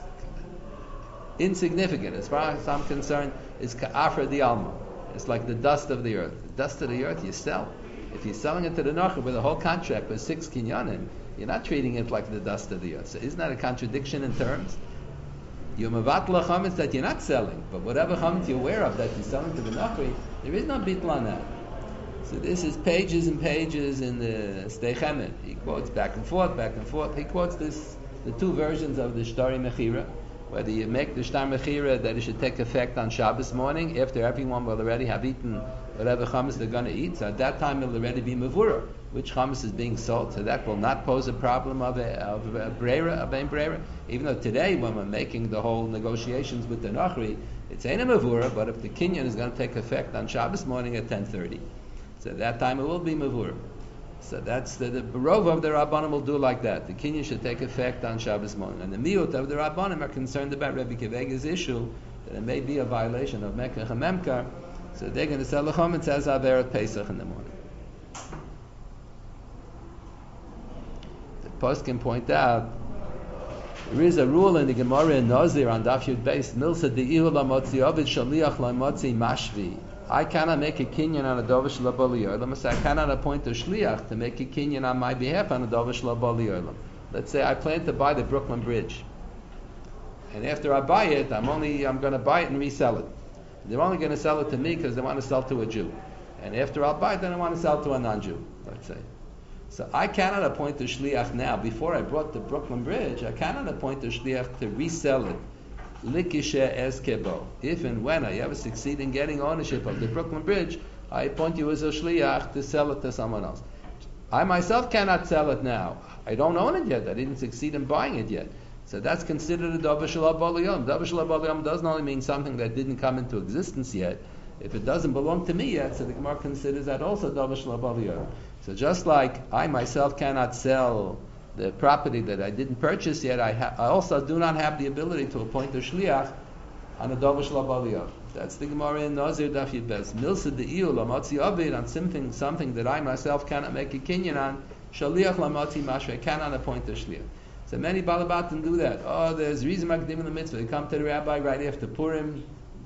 insignificant. As far as I'm concerned, it's ka'afra di alma. It's like the dust of the earth. The dust of the earth you sell. If you're selling it to the nachri with a whole contract with six kinyanim, you're not treating it like the dust of the earth. So isn't that a contradiction in terms? You're mevatel chametz that you're not selling, but whatever chametz you're aware of that you're selling to the nachri, there is no bittul on that. So this is pages and pages in the Stei Chemet. He quotes back and forth, back and forth. He quotes this, the two versions of the Shtari Mechira, whether you make the Shtar Mechira that it should take effect on Shabbos morning after everyone will already have eaten whatever chametz they're going to eat. So at that time it will already be mevura, which chametz is being sold. So that will not pose a problem of a, of a breira, of ein breira. Even though today when we're making the whole negotiations with the Nachri, it's ain't a mevura, but if the kinyan is going to take effect on Shabbos morning at ten thirty, so at that time it will be mevura. So that's the, the Rov of the Rabbanim will do like that. The kinyan should take effect on Shabbos morning. And the Miut of the Rabbanim are concerned about Rebbe Kiveger's issue that it may be a violation of Mekach HaMemkar. So they're going to sell the chametz as Averet Pesach in the morning. The post can point out there is a rule in the Gemara in Nazir on Daf Yud Beis Milsa Deihu LaMotzi Ovid Shaliach LaMotzi Mashvi. I cannot make a kinyan on a dovish labali olam. So I cannot appoint a shliach to make a kinyan on my behalf on a dovish labali olam. Let's say I plan to buy the Brooklyn Bridge, and after I buy it, I'm only I'm going to buy it and resell it. They're only going to sell it to me because they want to sell to a Jew, and after I buy it, then I want to sell to a non-Jew. Let's say. So I cannot appoint a shliach now. Before I brought the Brooklyn Bridge, I cannot appoint a shliach to resell it. Likishe eskebo. If and when I ever succeed in getting ownership of the Brooklyn Bridge, I appoint you as a shliach to sell it to someone else. I myself cannot sell it now. I don't own it yet. I didn't succeed in buying it yet. So that's considered a davar shel haba l'yom. Davar shel haba l'yom doesn't only mean something that didn't come into existence yet. If it doesn't belong to me yet, so the Gemara considers that also Davar Shel Abaviyah. So just like I myself cannot sell the property that I didn't purchase yet, I, ha- I also do not have the ability to appoint a shliach on a Davar Shel Abaviyah. That's the Gemara in Nazir Daf Yud Beis. Milsa de'iyu lamatzi avid on something something that I myself cannot make a kinyan on. Shaliach lamatzi mashve, I cannot appoint a shliach. So many balabatim do that. Oh, there's reason makdim in the mitzvah. They come to the rabbi right after Purim.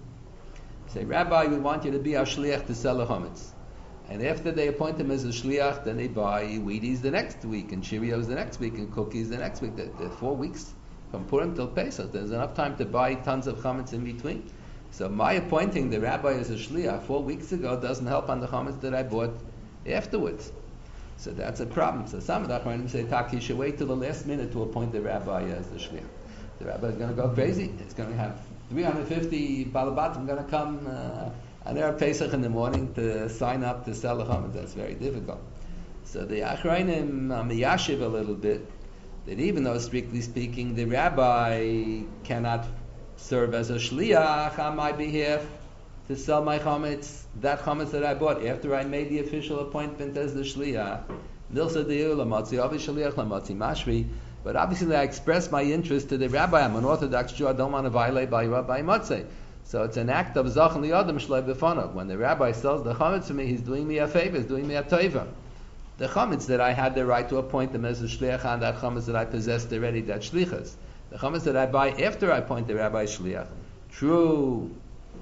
Say, Rabbi, we want you to be our shliach to sell a chametz. And after they appoint him as a shliach, then they buy Wheaties the next week, and Cheerios the next week, and cookies the next week. They're, they're four weeks from Purim till Pesach. There's enough time to buy tons of chametz in between. So my appointing the rabbi as a shliach four weeks ago doesn't help on the chametz that I bought afterwards. So that's a problem. So some of the Achronim say, Taki, you should wait till the last minute to appoint the rabbi as the shliach. The rabbi is going to go crazy. It's going to have three hundred fifty balabatim going to come uh, on Erev Pesach in the morning to sign up to sell the chametz. That's very difficult. So the Achronim uh, miyashiv a little bit that even though strictly speaking the rabbi cannot serve as a shliach on my behalf to sell my chametz, that chametz that I bought after I made the official appointment as the shliach. Milsa de'iyu lamatzi avi shliach lamatzi mashvi. But obviously I express my interest to the rabbi. I'm an Orthodox Jew. I don't want to violate by Rabbi Matzeh. So it's an act of zachan liyadam shloi b'fanav. When the rabbi sells the chametz to me, he's doing me a favor. He's doing me a tova. The chametz that I had the right to appoint him as a shliach on, that chametz that I possessed already, that shlichus. The chametz that I buy after I appoint the rabbi shliach. True,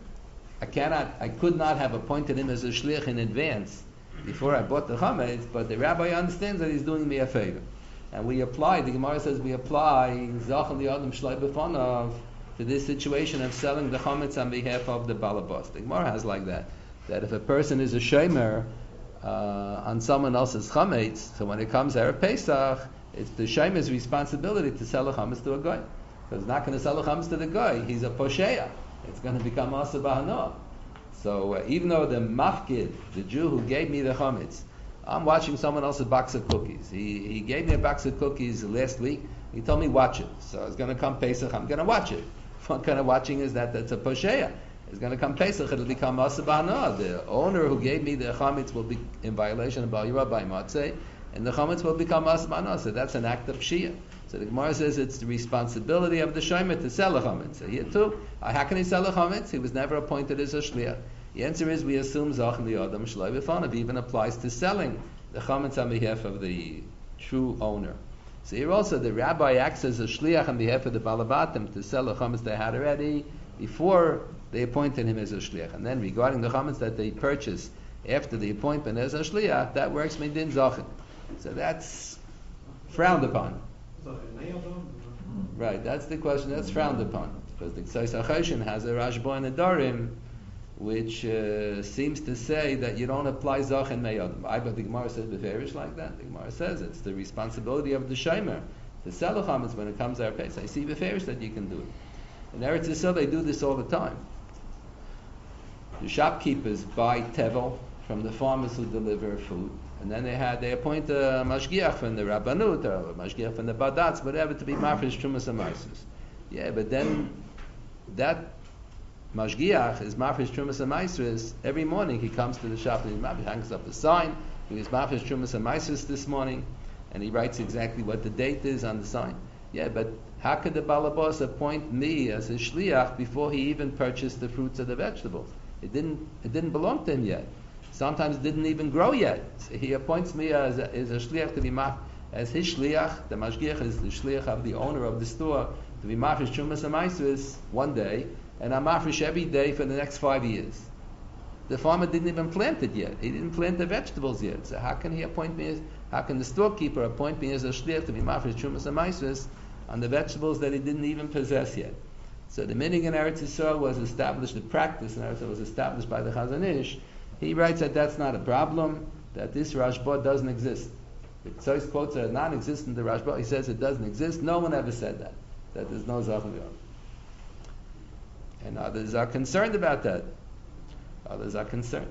I cannot, I could not have appointed him as a shliach in advance before I bought the chametz, but the rabbi understands that he's doing me a favor. And we apply, the Gemara says we apply zachan liyadam shloi b'fanav to this situation of selling the chametz on behalf of the balabas. The Gemara has like that, that if a person is a shomer uh, on someone else's chametz, so when it comes Erev Pesach, it's the shomer's responsibility to sell a chametz to a guy. Because he's not going to sell a chametz to the guy, he's a posheya. It's going to become asa b'hanoah. So uh, even though the mafkid, the Jew who gave me the chametz, I'm watching someone else's box of cookies. He he gave me a box of cookies last week. He told me watch it. So it's going to come Pesach. I'm going to watch it. What kind of watching is that? That's a posheya. It's going to come Pesach. It'll become asa b'hanoah. The owner who gave me the chametz will be in violation of Bal Yirah by Matzeh, and the chametz will become asa b'hanoah. So that's an act of pshiyah. So the Gemara says it's the responsibility of the shomer to sell a chametz. So here too, uh, how can he sell a chametz? He was never appointed as a shliach. The answer is we assume zachan liyadam shloi b'fanav even applies to selling the chametz on behalf of the true owner. So here also the rabbi acts as a shliach on behalf of the balabatim to sell the chametz they had already before they appointed him as a shliach. And then regarding the chametz that they purchased after the appointment as a shliach, that works midin zachan. So that's frowned upon. Right, that's the question. That's frowned upon because the Ksais HaChoshen has a Rashba and a Darim, which uh, seems to say that you don't apply Zach and Meyadim. I but the Gemara says beferish like that. The Gemara says it's the responsibility of the shomer to sell the chametz when it comes to our pace. I see beferish that you can do it. In Eretz Yisrael they do this all the time. The shopkeepers buy tevel from the farmers who deliver food. And then they had they appoint a mashgiach from the Rabbanut or a mashgiach from the Badatz, whatever, to be mafresh trumas and maisus. Yeah, but then that mashgiach is mafresh trumas and maisus. Every morning he comes to the shop and he hangs up a sign. He was mafresh trumas and maisus this morning, and he writes exactly what the date is on the sign. Yeah, but how could the balabos appoint me as a shliach before he even purchased the fruits or the vegetables? It didn't. It didn't belong to him yet. Sometimes it didn't even grow yet. So he appoints me as a, as a shliach to be maf, as his shliach. The mashgiach is the shliach of the owner of the store to be mafresh trumas and maisus one day, and I'm mafresh every day for the next five years. The farmer didn't even plant it yet. He didn't plant the vegetables yet. So how can he appoint me? As, how can the storekeeper appoint me as a shliach to be mafresh trumas and maisus on the vegetables that he didn't even possess yet? So the minig in Eretz Yisrael was established. The practice in Eretz Yisrael was established by the Chazon Ish. He writes that that's not a problem, that this Rashba doesn't exist. The Tzos quotes are non-existent, the Rashba, he says it doesn't exist. No one ever said that, that there's no Zachan Liyadam. And others are concerned about that. Others are concerned.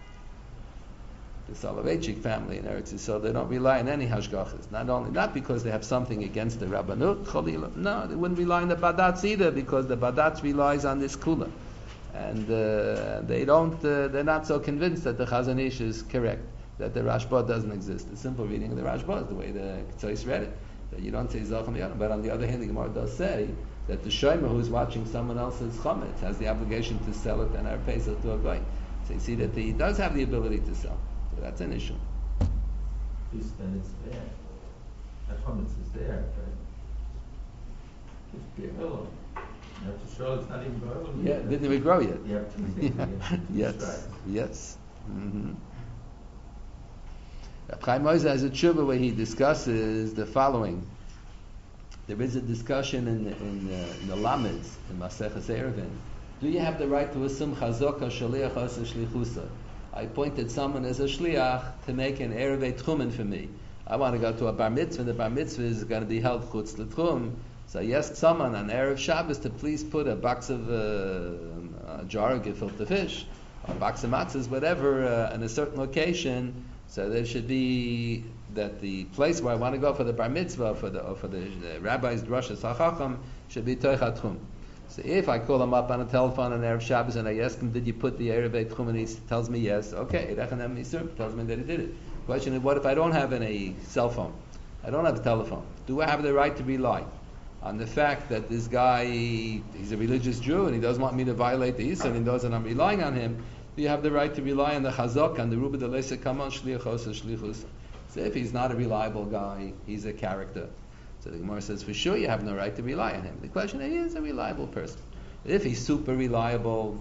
The Soloveitchik family in Eretz Yisrael, they don't rely on any hashgachas. Not only, not because they have something against the Rabbanut, Cholila. No, they wouldn't rely on the Badatz either, because the Badatz relies on this Kula. and uh, they don't, uh, they're not so convinced that the Chazon Ish is correct, that the Rashba doesn't exist. The simple reading of the Rashba is the way the Ketzos read it, that you don't say Zachem Yonah. But on the other hand, the Gemara does say that the Shomer who is watching someone else's Chametz has the obligation to sell it and our Pesach to a Goy. So you see that he does have the ability to sell. So that's an issue. Least then it's there. That chametz is there, but it's be'olam. You have to show it's not even be'olam. Yeah, didn't we grow yet? You have to think. Yeah. Yes, yes. Mm-hmm. Chaim Moshe has a tshuva where he discusses the following. There is a discussion in the, in, uh, in the Lameds, in Maseches Eruvin. Do you have the right to assume chazaka shaliach asa shlichusa? I appointed someone as a shliach to make an Erevei Tchumen for me. I want to go to a bar mitzvah, and the bar mitzvah is going to be held chutz l'tchum. So I asked someone on Erev Shabbos to please put a box of, uh, a jar of gefilte fish, or a box of matzahs, whatever, uh, in a certain location. So there should be that the place where I want to go for the bar mitzvah, for the or for the uh, rabbi's drasha sachacham, should be toichat tchum. So if I call him up on a telephone on Erev Shabbos and I ask him, did you put the Erevei Tchum, and he tells me yes, okay, Erechanem Nisur tells me that he did it. Question is, what if I don't have any cell phone? I don't have a telephone. Do I have the right to rely on the fact that this guy, he's a religious Jew and he doesn't want me to violate the Yisrael and he knows that I'm relying on him? Do you have the right to rely on the Chazak, on the Ruba de Leisa Kaman, Shliachos, Shlichus? So if he's not a reliable guy, he's a character. So the Gemara says, for sure you have no right to rely on him. The question is, he is a reliable person. If he's super reliable,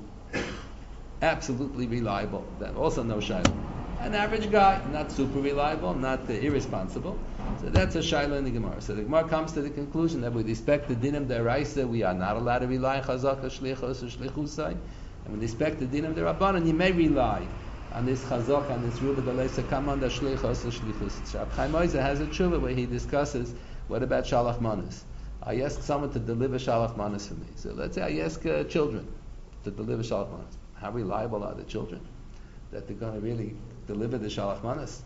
absolutely reliable, then also no shayla. An average guy, not super reliable, not uh, irresponsible. So that's a shayla in the Gemara. So the Gemara comes to the conclusion that with respect to dinim deraisa, we are not allowed to rely on chazaka, shlichos, or shlichusai. And with respect to dinim derabanan, you may rely on this chazaka, on this ruba deleisa, come on the shlichos, or shlichus. Rab Chaim Moshe has a tshuva where he discusses, what about shalach manas? I asked someone to deliver shalach manas for me. So let's say I ask uh, children to deliver shalach manas. How reliable are the children that they're going to really deliver the shalach manas?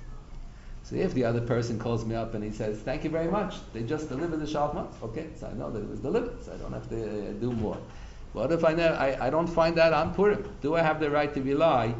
So if the other person calls me up and he says, thank you very much, they just delivered the shalach manas. Okay, so I know that it was delivered, so I don't have to uh, do more. What if I, never, I I don't find that on Purim? Do I have the right to rely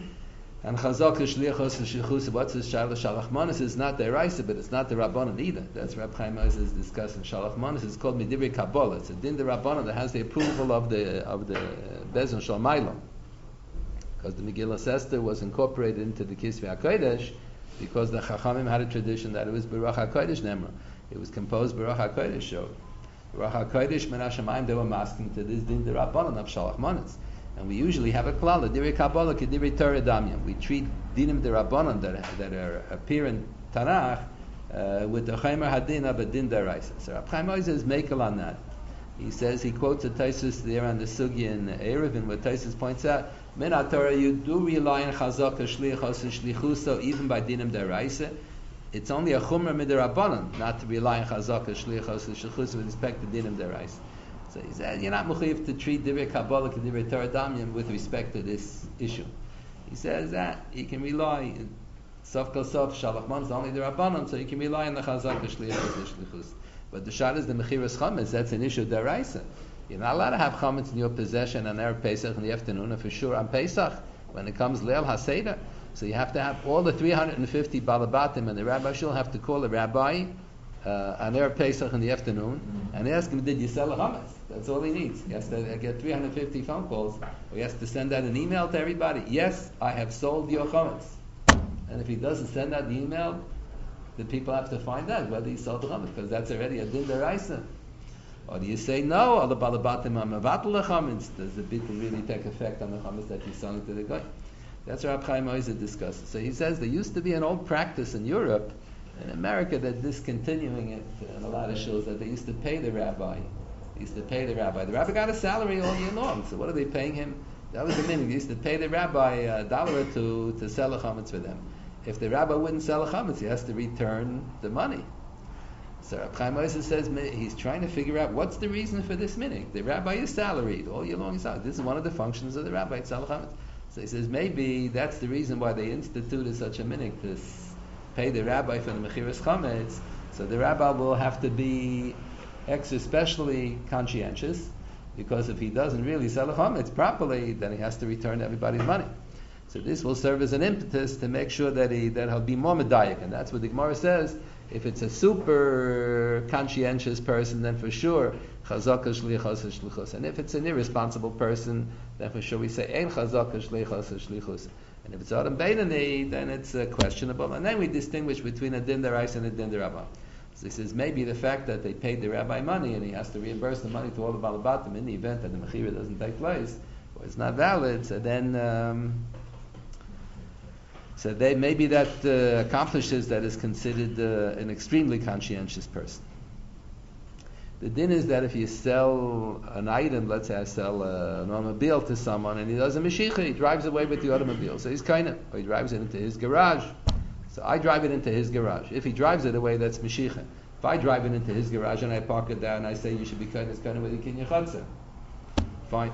and chazak shliachos shlichus? What's this shalach shalach manas? Is not the Raisa, but it's not the Rabbanan either. That's Rab Chaim Moshe is discussing. Shalach manas is called midivri kabbalah. It's a din the Rabbanan that has the approval of the of the Bezin Shal Mailam, because the Megillah Esther was incorporated into the Kisvei HaKodesh because the Chachamim had a tradition that it was Baruch HaKodesh Nemra. It was composed Baruch HaKodesh show. Baruch HaKodesh Men HaShamayim, they were masking to this din the Rabbanan of shalach manas. And we usually have a klala, Divrei Kabbalah, Divrei Torah Damyam. We treat dinim de Rabbanan that, that are, appear in Tanakh uh, with the Chaimer Hadin of a din deraisa. So Rab Chaim Moshe is makel on that. He says, he quotes a Taisus there on the Sugya in Eruvin, where Taisus points out, Min HaTorah, you do rely on Chazaka, Shlichos, and Shlichuso, even by dinim deraisa. It's only a Chumra Midirabbanan not to rely on Chazaka, Shlichos, and Shlichuso with respect to dinim deraisa. So he said, you're not mechuyev to treat Divrei Kabbalah and Divrei Torah Damyam with respect to this issue. He says that you can rely, Sof Kol Sof, Shalach Man is only the Rabbanon, so you can rely on the Chazaka, Shlichus, and Shlichus. But the Shad is the Mechiras Chametz, that's an issue deraisa. You're not allowed to have Chametz in your possession on Erev Pesach in the afternoon, and for sure on Pesach, when it comes Leil HaSeder. So you have to have all the three hundred fifty Balabatim, and the Rabbi Shul have to call the Rabbi Uh, on Erev Pesach in the afternoon, mm-hmm. and ask him, did you sell a chametz? That's all he needs. He has to get three hundred fifty phone calls, or he has to send out an email to everybody. Yes, I have sold your chametz. And if he doesn't send out the email, the people have to find out whether he sold the chametz, because that's already a din deraisa. Or do you say, no, all the balabatim are mevatel the chametz? Does the bittul really take effect on the chametz that he's selling to the guy? That's what Rab Chaim Moshe discusses. So he says there used to be an old practice in Europe, in America, they're discontinuing it in a lot of shuls, that they used to pay the rabbi. They used to pay the rabbi. The rabbi got a salary all year long, so what are they paying him? That was the minimum. They used to pay the rabbi a dollar or two to sell a chametz for them. If the rabbi wouldn't sell a chametz, he has to return the money. So Rab Chaim Moshe says he's trying to figure out what's the reason for this minhag. The rabbi is salaried all year long. He's salaried. This is one of the functions of the rabbi, to sell a chametz. So he says maybe that's the reason why they instituted such a minhag, to pay the rabbi for the mechiras chametz. So the rabbi will have to be extra specially conscientious because if he doesn't really sell a chametz properly, then he has to return everybody's money. So this will serve as an impetus to make sure that he that he'll be more medayik, and that's what the Gemara says. If it's a super conscientious person, then for sure chazaka shlichus shlichus, and if it's an irresponsible person, then for sure we say ein chazaka shlichus shlichus. And if it's Adam Beinani, then it's uh, questionable. And then we distinguish between a din deraisa and a din derabba. So he says maybe the fact that they paid the rabbi money and he has to reimburse the money to all the balabatim in the event that the mechira doesn't take place, or it's not valid. So then, um, so they maybe that uh, accomplishes that is considered uh, an extremely conscientious person. The din is that if you sell an item, let's say I sell uh, an automobile to someone and he does a meshicha, he drives away with the automobile. So he's kind of, or he drives it into his garage. So I drive it into his garage. If he drives it away, that's meshicha. If I drive it into his garage and I park it down and I say you should be kind of kind of with the kinyan chatzah, fine.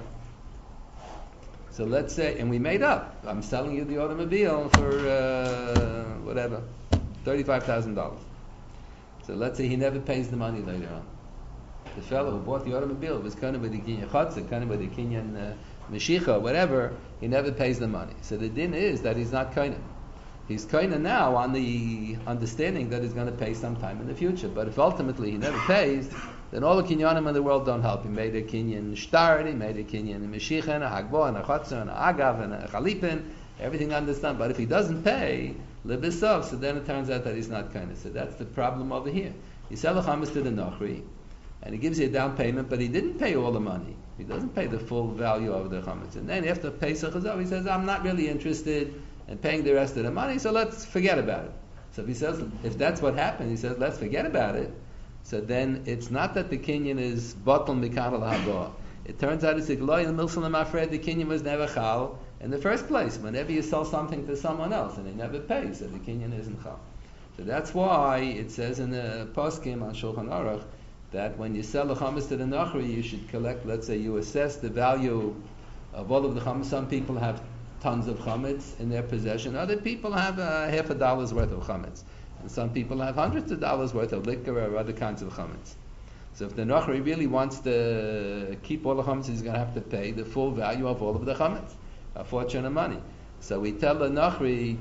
So let's say, and we made up, I'm selling you the automobile for uh, whatever, thirty-five thousand dollars. So let's say he never pays the money later on. The fellow who bought the automobile was kind of with the kinyan chatzah, kind of with the kinyan uh, meshicha, whatever, he never pays the money. So the din is that he's not kind of. He's kind of now on the understanding that he's going to pay sometime in the future. But if ultimately he never pays, then all the kinyanim in the world don't help. He made a kinyan shtar, he made a kinyan meshicha, and a hagbo, and a chatzah, and a agav, and a chalipin, everything understand. But if he doesn't pay, libisov, so then it turns out that he's not kind of. So that's the problem over here. You sell a chametz to the nochri, and he gives you a down payment, but he didn't pay all the money. He doesn't pay the full value of the chametz. And then after Pesach is over, he says, I'm not really interested in paying the rest of the money, so let's forget about it. So if he says, if that's what happened, he says, let's forget about it, so then it's not that the kinyan is batal mikal haba. It turns out it's a gloy in the milson afraid the kinyan was never chal in the first place. Whenever you sell something to someone else and he never pays, so the kinyan isn't chal. So that's why it says in the poskim on Shulchan Aruch that when you sell the chametz to the nachri, you should collect, let's say you assess the value of all of the chametz. Some people have tons of chametz in their possession. Other people have uh, half a dollar's worth of chametz. And some people have hundreds of dollars worth of liquor or other kinds of chametz. So if the nachri really wants to keep all the chametz, he's going to have to pay the full value of all of the chametz, a fortune of money. So we tell the nachri,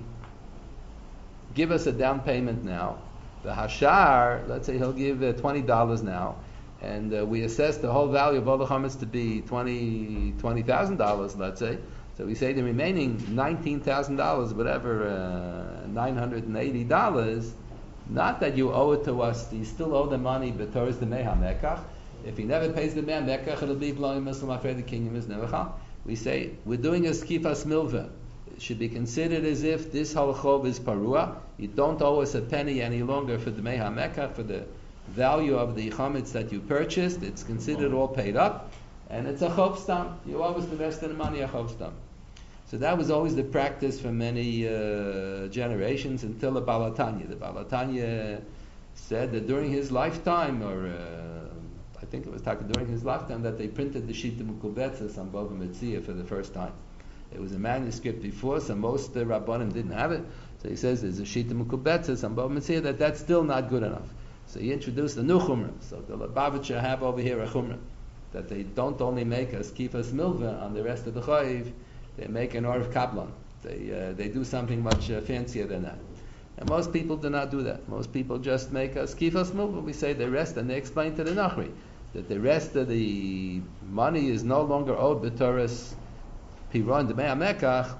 give us a down payment now. The hashar, let's say he'll give uh, twenty dollars now, and uh, we assess the whole value of all the chametz to be twenty twenty thousand dollars, let's say. So we say the remaining nineteen thousand dollars, whatever, uh, nine hundred and eighty dollars. Not that you owe it to us; you still owe the money, but towards the meha mekach. If he never pays the meha mekach, it'll be blowing Muslim afraid the kingdom is never chal. We say we're doing a skifas milva. It should be considered as if this whole chov is parua. You don't owe us a penny any longer for the meha mekach, for the value of the chametz that you purchased. It's considered all paid up, and it's a chov stam. You owe us the rest of the money, a chov stam. So that was always the practice for many uh, generations until the Balatanya. The Balatanya said that during his lifetime, or uh, I think it was during his lifetime, that they printed the Shita Mukubetzes on Bava Metzia for the first time. It was a manuscript before, so most uh, Rabbanim didn't have it. So he says there's a Shita Mukubetzes on Bava Metzia, that that's still not good enough. So he introduced a new Chumrah. So the Lubavitcher have over here a Chumrah, that they don't only make us Kifas Milva on the rest of the Chayiv, they make an Orv Kablan. They uh, they do something much uh, fancier than that. And most people do not do that. Most people just make a skifas move. We say the rest, and they explain to the Nachri that the rest of the money is no longer owed b'toras piron d'mei mekach.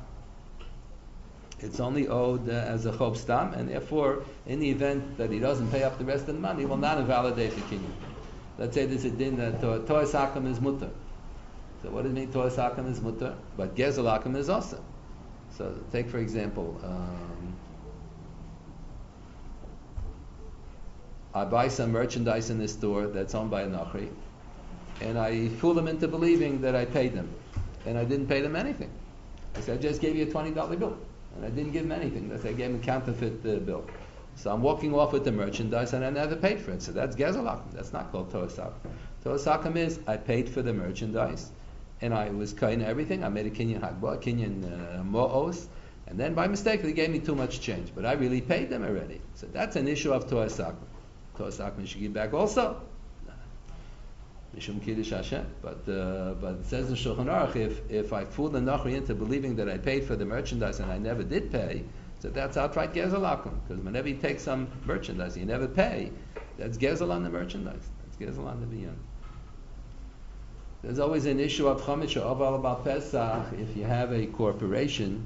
It's only owed uh, as a chov stam, and therefore, in the event that he doesn't pay up the rest of the money, he will not invalidate the kinyan. Let's say there's a din that uh, toas hakam is mutter. So what does it mean Toras Hakam is mutter? But Gezel Hakam is also. So take for example, um, I buy some merchandise in this store that's owned by a Nachri, and I fool them into believing that I paid them. And I didn't pay them anything. I said, I just gave you a twenty dollar bill. And I didn't give them anything. That's I gave them a counterfeit uh, bill. So I'm walking off with the merchandise and I never paid for it. So that's Gezel Hakam. That's not called Toras Hakam. Toras Hakam is I paid for the merchandise, and I was kind of everything. I made a kinyan hagba, a kinyan uh, mo'os, and then by mistake they gave me too much change. But I really paid them already. So that's an issue of Toras Hakam. Toras Hakam should give back also. Mishum Kiddush Hashem. But uh, but it says in Shulchan Aruch, if if I fool the Nachri into believing that I paid for the merchandise and I never did pay, so that's outright Gezel Akum. Because whenever you take some merchandise and you never pay, that's Gezel on the merchandise. That's Gezel on the Biyan. There's always an issue of Chometz She'oval about Pesach if you have a corporation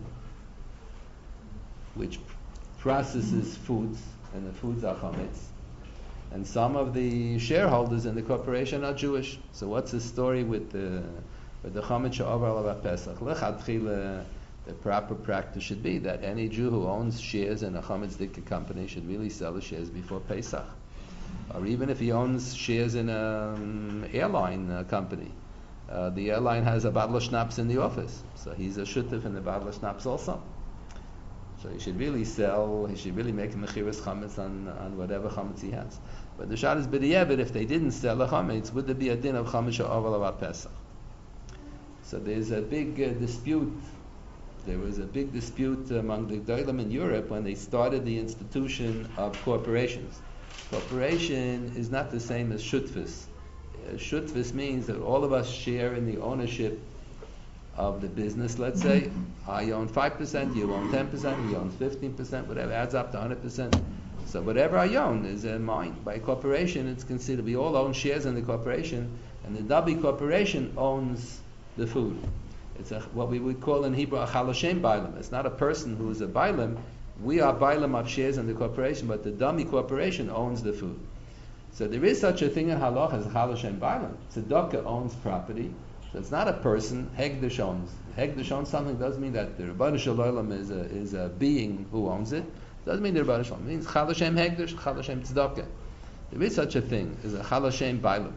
which processes foods, and the foods are Chometz. And some of the shareholders in the corporation are Jewish. So what's the story with the with the Chometz She'oval about Pesach? L'chadchila, the proper practice should be that any Jew who owns shares in a Chometz Dika company should really sell the shares before Pesach. Or even if he owns shares in an airline uh, company, uh, the airline has a bottle of schnapps in the office, so he's a shutef in the bottle of schnapps also. So he should really sell, he should really make a mechiras chametz on, on whatever chametz he has. But the shad is b'di'evet, if they didn't sell a chametz, would there be a din of chametz she'oval about Pesach? So there's a big uh, dispute. There was a big dispute among the Gdolim in Europe when they started the institution of corporations. Corporation is not the same as shutfis. Uh, shutfis means that all of us share in the ownership of the business. Let's say I own five percent, you own ten percent, he owns fifteen percent, whatever, adds up to one hundred percent. So whatever I own is uh, mine. By corporation, it's considered we all own shares in the corporation, and the Dabi corporation owns the food. It's a, what we would call in Hebrew a chalashem bailam. It's not a person who is a bailam. We are bailam of shares in the corporation, but the Dami corporation owns the food. So there is such a thing in halach as a chalashem bailam. Tzedakah owns property. So it's not a person. Hegdish owns. Hegdish owns something doesn't mean that the Rebbeinu Shalom is a is a being who owns it. Doesn't mean the Rebbeinu Shalom. It means chalashem hegdish, chalashem tzedakah. There is such a thing as a chalashem bailam.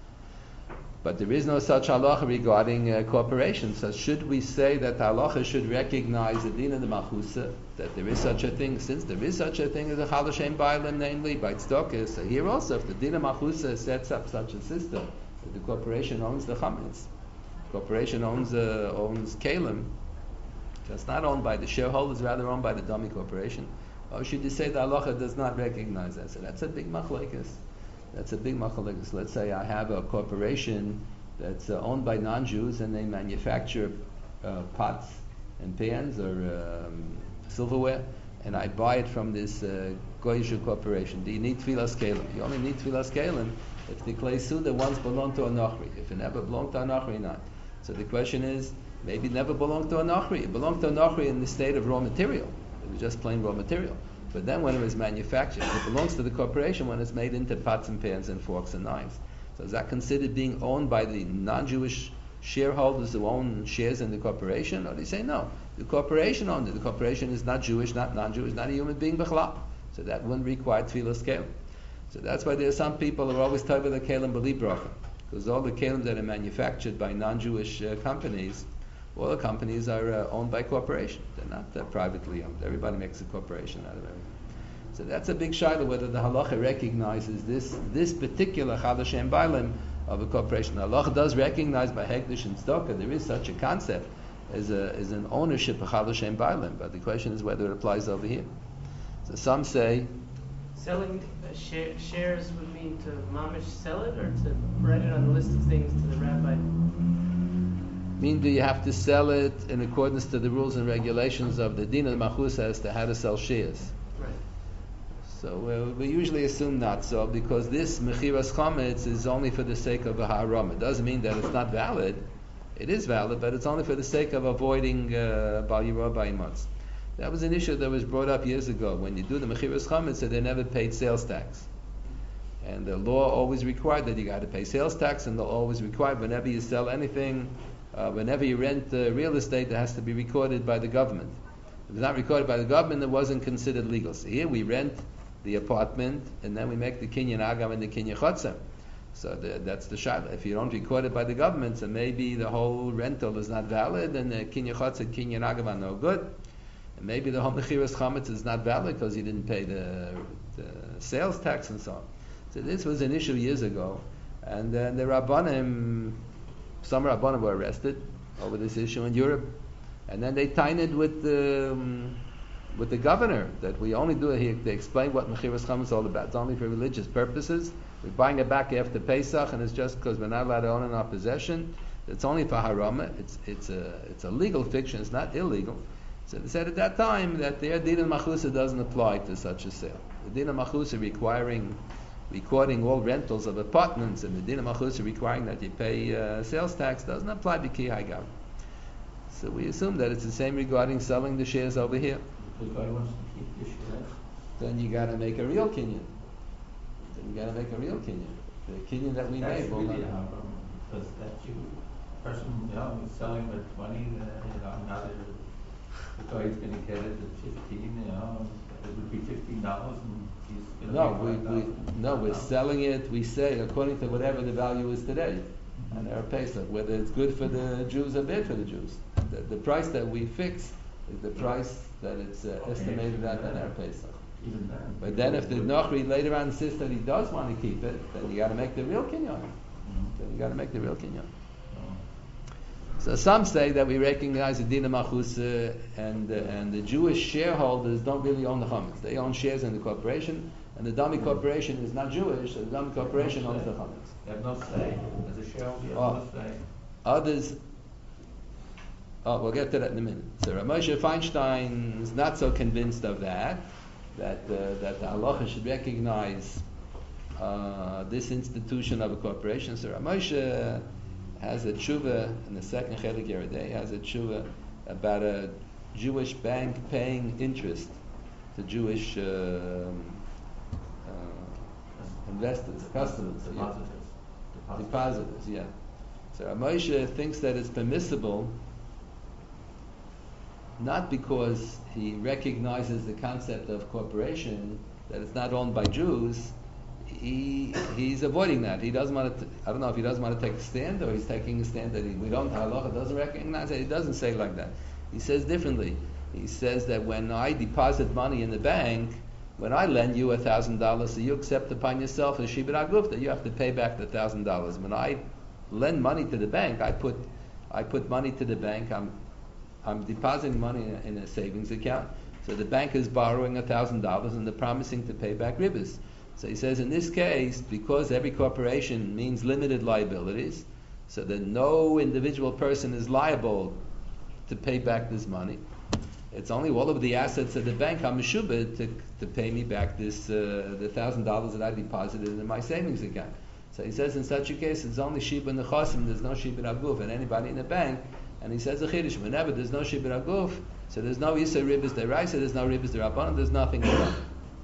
But there is no such halacha regarding uh, corporations. So should we say that the halacha should recognize the din of the malchusa, that there is such a thing, since there is such a thing as a chalashem bailam, namely by tzedakah? So here also, if the din of malchusa sets up such a system, that the corporation owns the chametz, corporation owns uh, owns kalim, so it's not owned by the shareholders, rather owned by the dummy corporation. Or should you say the halacha does not recognize that? So that's a big machlokes. That's a big machlokes. Let's say I have a corporation that's uh, owned by non-Jews and they manufacture uh, pots and pans or um, silverware, and I buy it from this uh, Goyish corporation. Do you need tfilas kalim? You only need tfilas kalim if the clay suda once belonged to a Nachri. If it never belonged to a Nachri, not. So the question is, maybe it never belonged to a Nachri. It belonged to a Nachri in the state of raw material. It was just plain raw material. But then when it was manufactured, it belongs to the corporation when it's made into pots and pans and forks and knives. So is that considered being owned by the non-Jewish shareholders who own shares in the corporation? Or do you say no? The corporation owned it. The corporation is not Jewish, not non-Jewish, not a human being, b'chlal. So that wouldn't require tfilas kalim. So that's why there are some people who are always talking about the kalim b'li bracha. Because all the kalim that are manufactured by non-Jewish uh, companies, all the companies are uh, owned by corporations. They're not uh, privately owned. Everybody makes a corporation out of everything. So that's a big shaila whether the halacha recognizes this this particular chalashem bailim of a corporation. The halacha does recognize by hekdesh and tzedakah there is such a concept as a as an ownership of chalashem bailim, but the question is whether it applies over here. So some say selling uh, share, shares would mean to mamish sell it, or to write it on the list of things to the rabbi. Mean, do you have to sell it in accordance to the rules and regulations of the din of malchusa as to how to sell shares? Right. So uh, we usually assume not so, because this mechiras chametz is only for the sake of a haram. It doesn't mean that it's not valid. It is valid, but it's only for the sake of avoiding bal yirah b'imotz. That was an issue that was brought up years ago. When you do the mechiras chametz, so they never paid sales tax. And the law always required that you got to pay sales tax, and the law always required whenever you sell anything, Uh, whenever you rent uh, real estate, it has to be recorded by the government. If it's not recorded by the government, it wasn't considered legal. So here we rent the apartment, and then we make the kinyan agam and the kinyan chotzer. So the, that's the shayla. If you don't record it by the government, so maybe the whole rental is not valid, and the kinyan chotzer and kinyan agam are no good. And maybe the whole mechiras chametz is not valid because you didn't pay the, the sales tax and so on. So this was an issue years ago, and uh, the rabbanim. Some Rabbanim were arrested over this issue in Europe, and then they tined with the um, with the governor that we only do it here. They explain what mechiras chametz is all about. It's only for religious purposes. we're buying it back after Pesach, and it's just because we're not allowed to own it in our possession. It's only for harama. It's it's a it's a legal fiction. It's not illegal. So they said at that time that their din al-machusa doesn't apply to such a sale. The din al-machusa requiring recording all rentals of apartments, and the din al-machusa requiring that you pay uh, sales tax doesn't apply to ki haygam. So we assume that it's the same regarding selling the shares over here. If the guy wants to keep the shares, Then you got to make a real kinyan. Then you got to make a real kinyan. The kinyan that we that's made will really a not. problem, because that you, person, you know, is selling with twenty, uh, you know, now the, the guy's gonna get it at fifteen, you know, it would be fifteen dollars and he's gonna No, make we, five we thousand. no, we're selling it. We say according to whatever the value is today, and our Pesach, whether it's good for the Jews or bad for the Jews. The, the price that we fix is the price that it's uh, Okay. estimated at in our Pesach. Even then. But then, if the Nochri later on insists that he does want to keep it, then you got to make the real kinyan. Mhm. Then you got to make the real kinyan. Oh. So some say that we recognize the din machusa, and uh, and the Jewish shareholders don't really own the chametz. They own shares in the corporation, and the dummy corporation is not Jewish, so the dummy corporation owns the chametz. You have no say, as a shareholder, you have Oh. no say. Others, oh, we'll get to that in a minute. So Rav Moshe Feinstein is not so convinced of that, that uh, that the halacha should recognize uh, this institution of a corporation. So Rav Moshe has a tshuva in the second chelik Yeridei, has a tshuva about a Jewish bank paying interest to Jewish uh, uh, investors, customers, yeah. Depositors. Depositors. depositors, yeah. So Rav Moshe thinks that it's permissible not because he recognizes the concept of corporation, that it's not owned by Jews. He he's avoiding that. He doesn't want to. I don't know if he doesn't want to take a stand, or he's taking a stand that he, we don't. Halacha doesn't recognize it. He doesn't say it like that. He says differently. He says that when I deposit money in the bank, when I lend you a thousand dollars, so you accept upon yourself as shibud aguf that you have to pay back the thousand dollars. When I lend money to the bank, I put I put money to the bank. I'm I'm depositing money in a, in a savings account. So the bank is borrowing a thousand dollars and they're promising to pay back ribbas. So he says in this case, because every corporation means limited liabilities, so that no individual person is liable to pay back this money. It's only all of the assets of the bank are meshubed to to pay me back this uh, the thousand dollars that I deposited in my savings account. So he says in such a case, it's only shibud nechasim. There's no shibud aguf, and anybody in the bank. And he says a chiddush. Whenever there's no shibud aguf, so there's no isa ribbis deraisa, there's no ribbis derabanan, there's nothing wrong.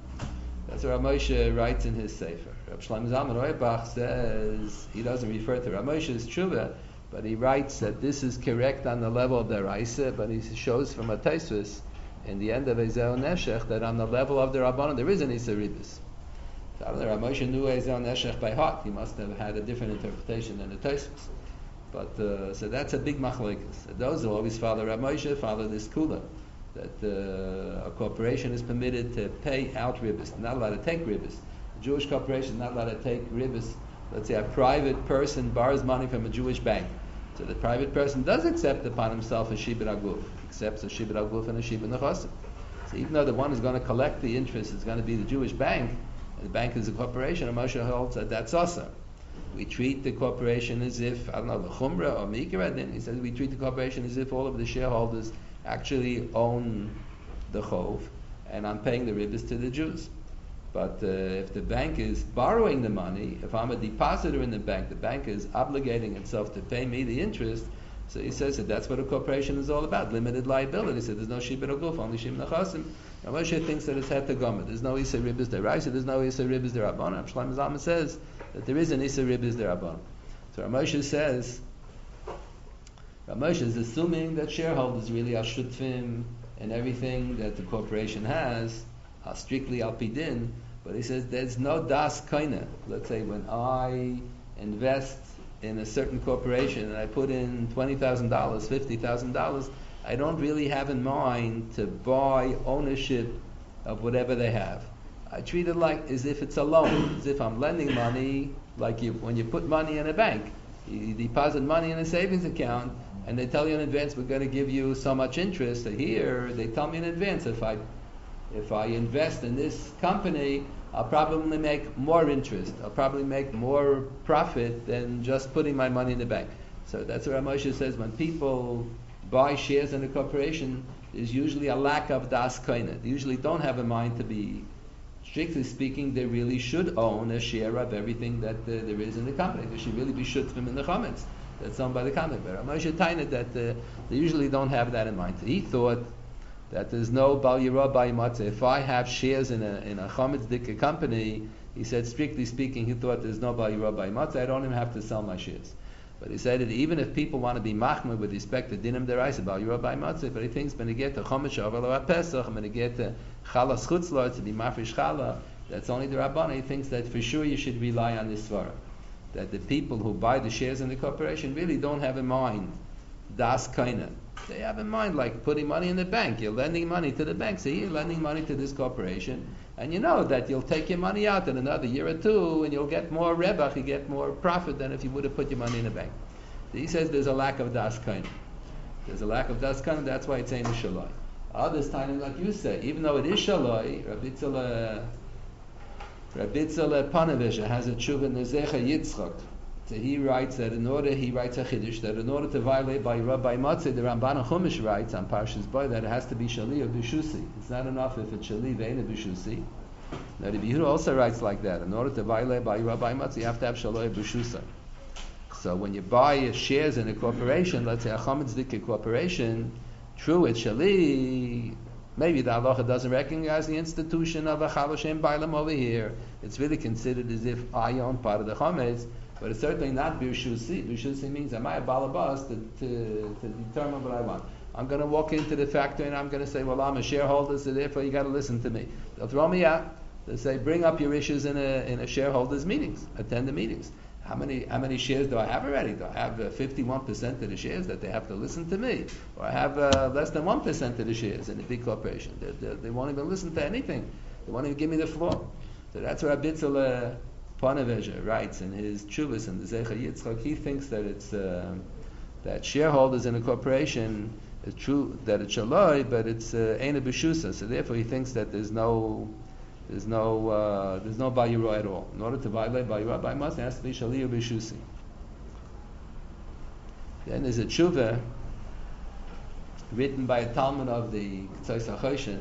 That's what Rav Moshe writes in his sefer. Rav Shlomo Zalman Auerbach says he doesn't refer to Rav Moshe's tshuva, but he writes that this is correct on the level of the Raisa, but he shows from a Tosfos in the end of Ezel Neshech that on the level of the Rabbanon there is an Isa Ribis. So I don't know, Rav Moshe knew Ezel Neshech by heart. He must have had a different interpretation than the Tosfos. But uh, so that's a big machlokes. Those who always follow Rav Moshe follow this kula, that uh, a corporation is permitted to pay out ribis, not allowed to take ribis. A Jewish corporation is not allowed to take ribis. Let's say a private person borrows money from a Jewish bank. So the private person does accept upon himself a shibud aguf, accepts a shibud aguf and a shibud nechasim. So even though the one who's going to collect the interest is going to be the Jewish bank, and the bank is a corporation, Moshe holds that that's also. We treat the corporation as if, I don't know, the Chumrah or Mikra, then he says we treat the corporation as if all of the shareholders actually own the Chov, and I'm paying the ribbis to the Jews. But uh, if the bank is borrowing the money, if I'm a depositor in the bank, the bank is obligating itself to pay me the interest, so he says that that's what a corporation is all about, limited liability. So there's no shibud aguf, only shibud nechasim. Now Moshe thinks that it's het gomer. There's no isa ribbis deraisa, there's no isa ribbis derabbanan. Shlomo Zalman says that there is an isa ribbis derabbanan. So Rav Moshe says, Rav Moshe is assuming that shareholders really are shutfim and everything that the corporation has are strictly al pi din, but he says there's no das kaina. Let's say when I invest in a certain corporation and I put in twenty thousand dollars, fifty thousand dollars, I don't really have in mind to buy ownership of whatever they have. I treat it like as if it's a loan, as if I'm lending money, like you, when you put money in a bank. You deposit money in a savings account, and they tell you in advance, we're going to give you so much interest. So here, they tell me in advance, if I if I invest in this company, I'll probably make more interest. I'll probably make more profit than just putting my money in the bank. So that's what Moshe says. When people buy shares in a corporation, there's usually a lack of das koine. They usually don't have a mind to be, strictly speaking, they really should own a share of everything that uh, there is in the company. They should really be shutfim in the chametz that's owned by the company. But Moshe Tained that uh, they usually don't have that in mind. He thought that there's no bal yirah bal matzah. If I have shares in a in a chametz dikka company, he said, strictly speaking, he thought there's no bal yirah bal matzah. I don't even have to sell my shares. But he said that even if people want to be machmer with respect to dinim deraisa bal yirah bal matzah, but he thinks when they get to chametz shavar pesach, when they get to chalas chutzlar to be mafresh chala, that's only the Rabbana. He thinks that for sure you should rely on this svara. That the people who buy the shares in the corporation really don't have in mind das kaina. They have in mind like putting money in the bank. You're lending money to the bank. So you're lending money to this corporation, and you know that you'll take your money out in another year or two, and you'll get more rebach, you get more profit than if you would have put your money in the bank. So he says there's a lack of das kaina. There's a lack of das kaina. That's why it's saying shaloi. Others time, like you say, even though it is shaloi, Rabbi Tzala Rabbi Tzala Panevisha has a tshuva nezecha Yitzchak. So he writes that in order, he writes a chiddush, that in order to violate by Rabbi Matzeh, the Ramban Chumash writes on Parshas Boy that it has to be shali or bishusi. It's not enough if it's shali ve'ena bishusi. Now the Yehuda also writes like that. In order to violate by Rabbi Matzeh, you have to have shaloi bishusa. So when you buy shares in a corporation, let's say a chametz dikka corporation, true, it's shali. Maybe the halacha doesn't recognize the institution of a chaloshem bailam over here. It's really considered as if I own part of the chametz, but it's certainly not birshusi. Birshusi means am I a balabas to, to, to determine what I want. I'm going to walk into the factory and I'm going to say, well, I'm a shareholder, so therefore you got to listen to me. They'll throw me out. They'll say, bring up your issues in a in a shareholders meetings, attend the meetings. How many how many shares do I have already? Do I have uh, fifty-one percent of the shares that they have to listen to me? Or I have uh, less than one percent of the shares in a big corporation. They, they, they won't even listen to anything. They won't even give me the floor. So that's what Rabbi Tzala Panevezha writes in his Chuvas and the Zecha Yitzchak. He thinks that it's uh, that shareholders in a corporation is true that it's shaloi, but it's eina b'shusa. So therefore, he thinks that there's no there's no uh, there's no bayiro at all. In order to violate bayiro, by must it has to be shali or b'shusi. Then there's a tshuva written by a Talmud of the Ketzos HaChoshen.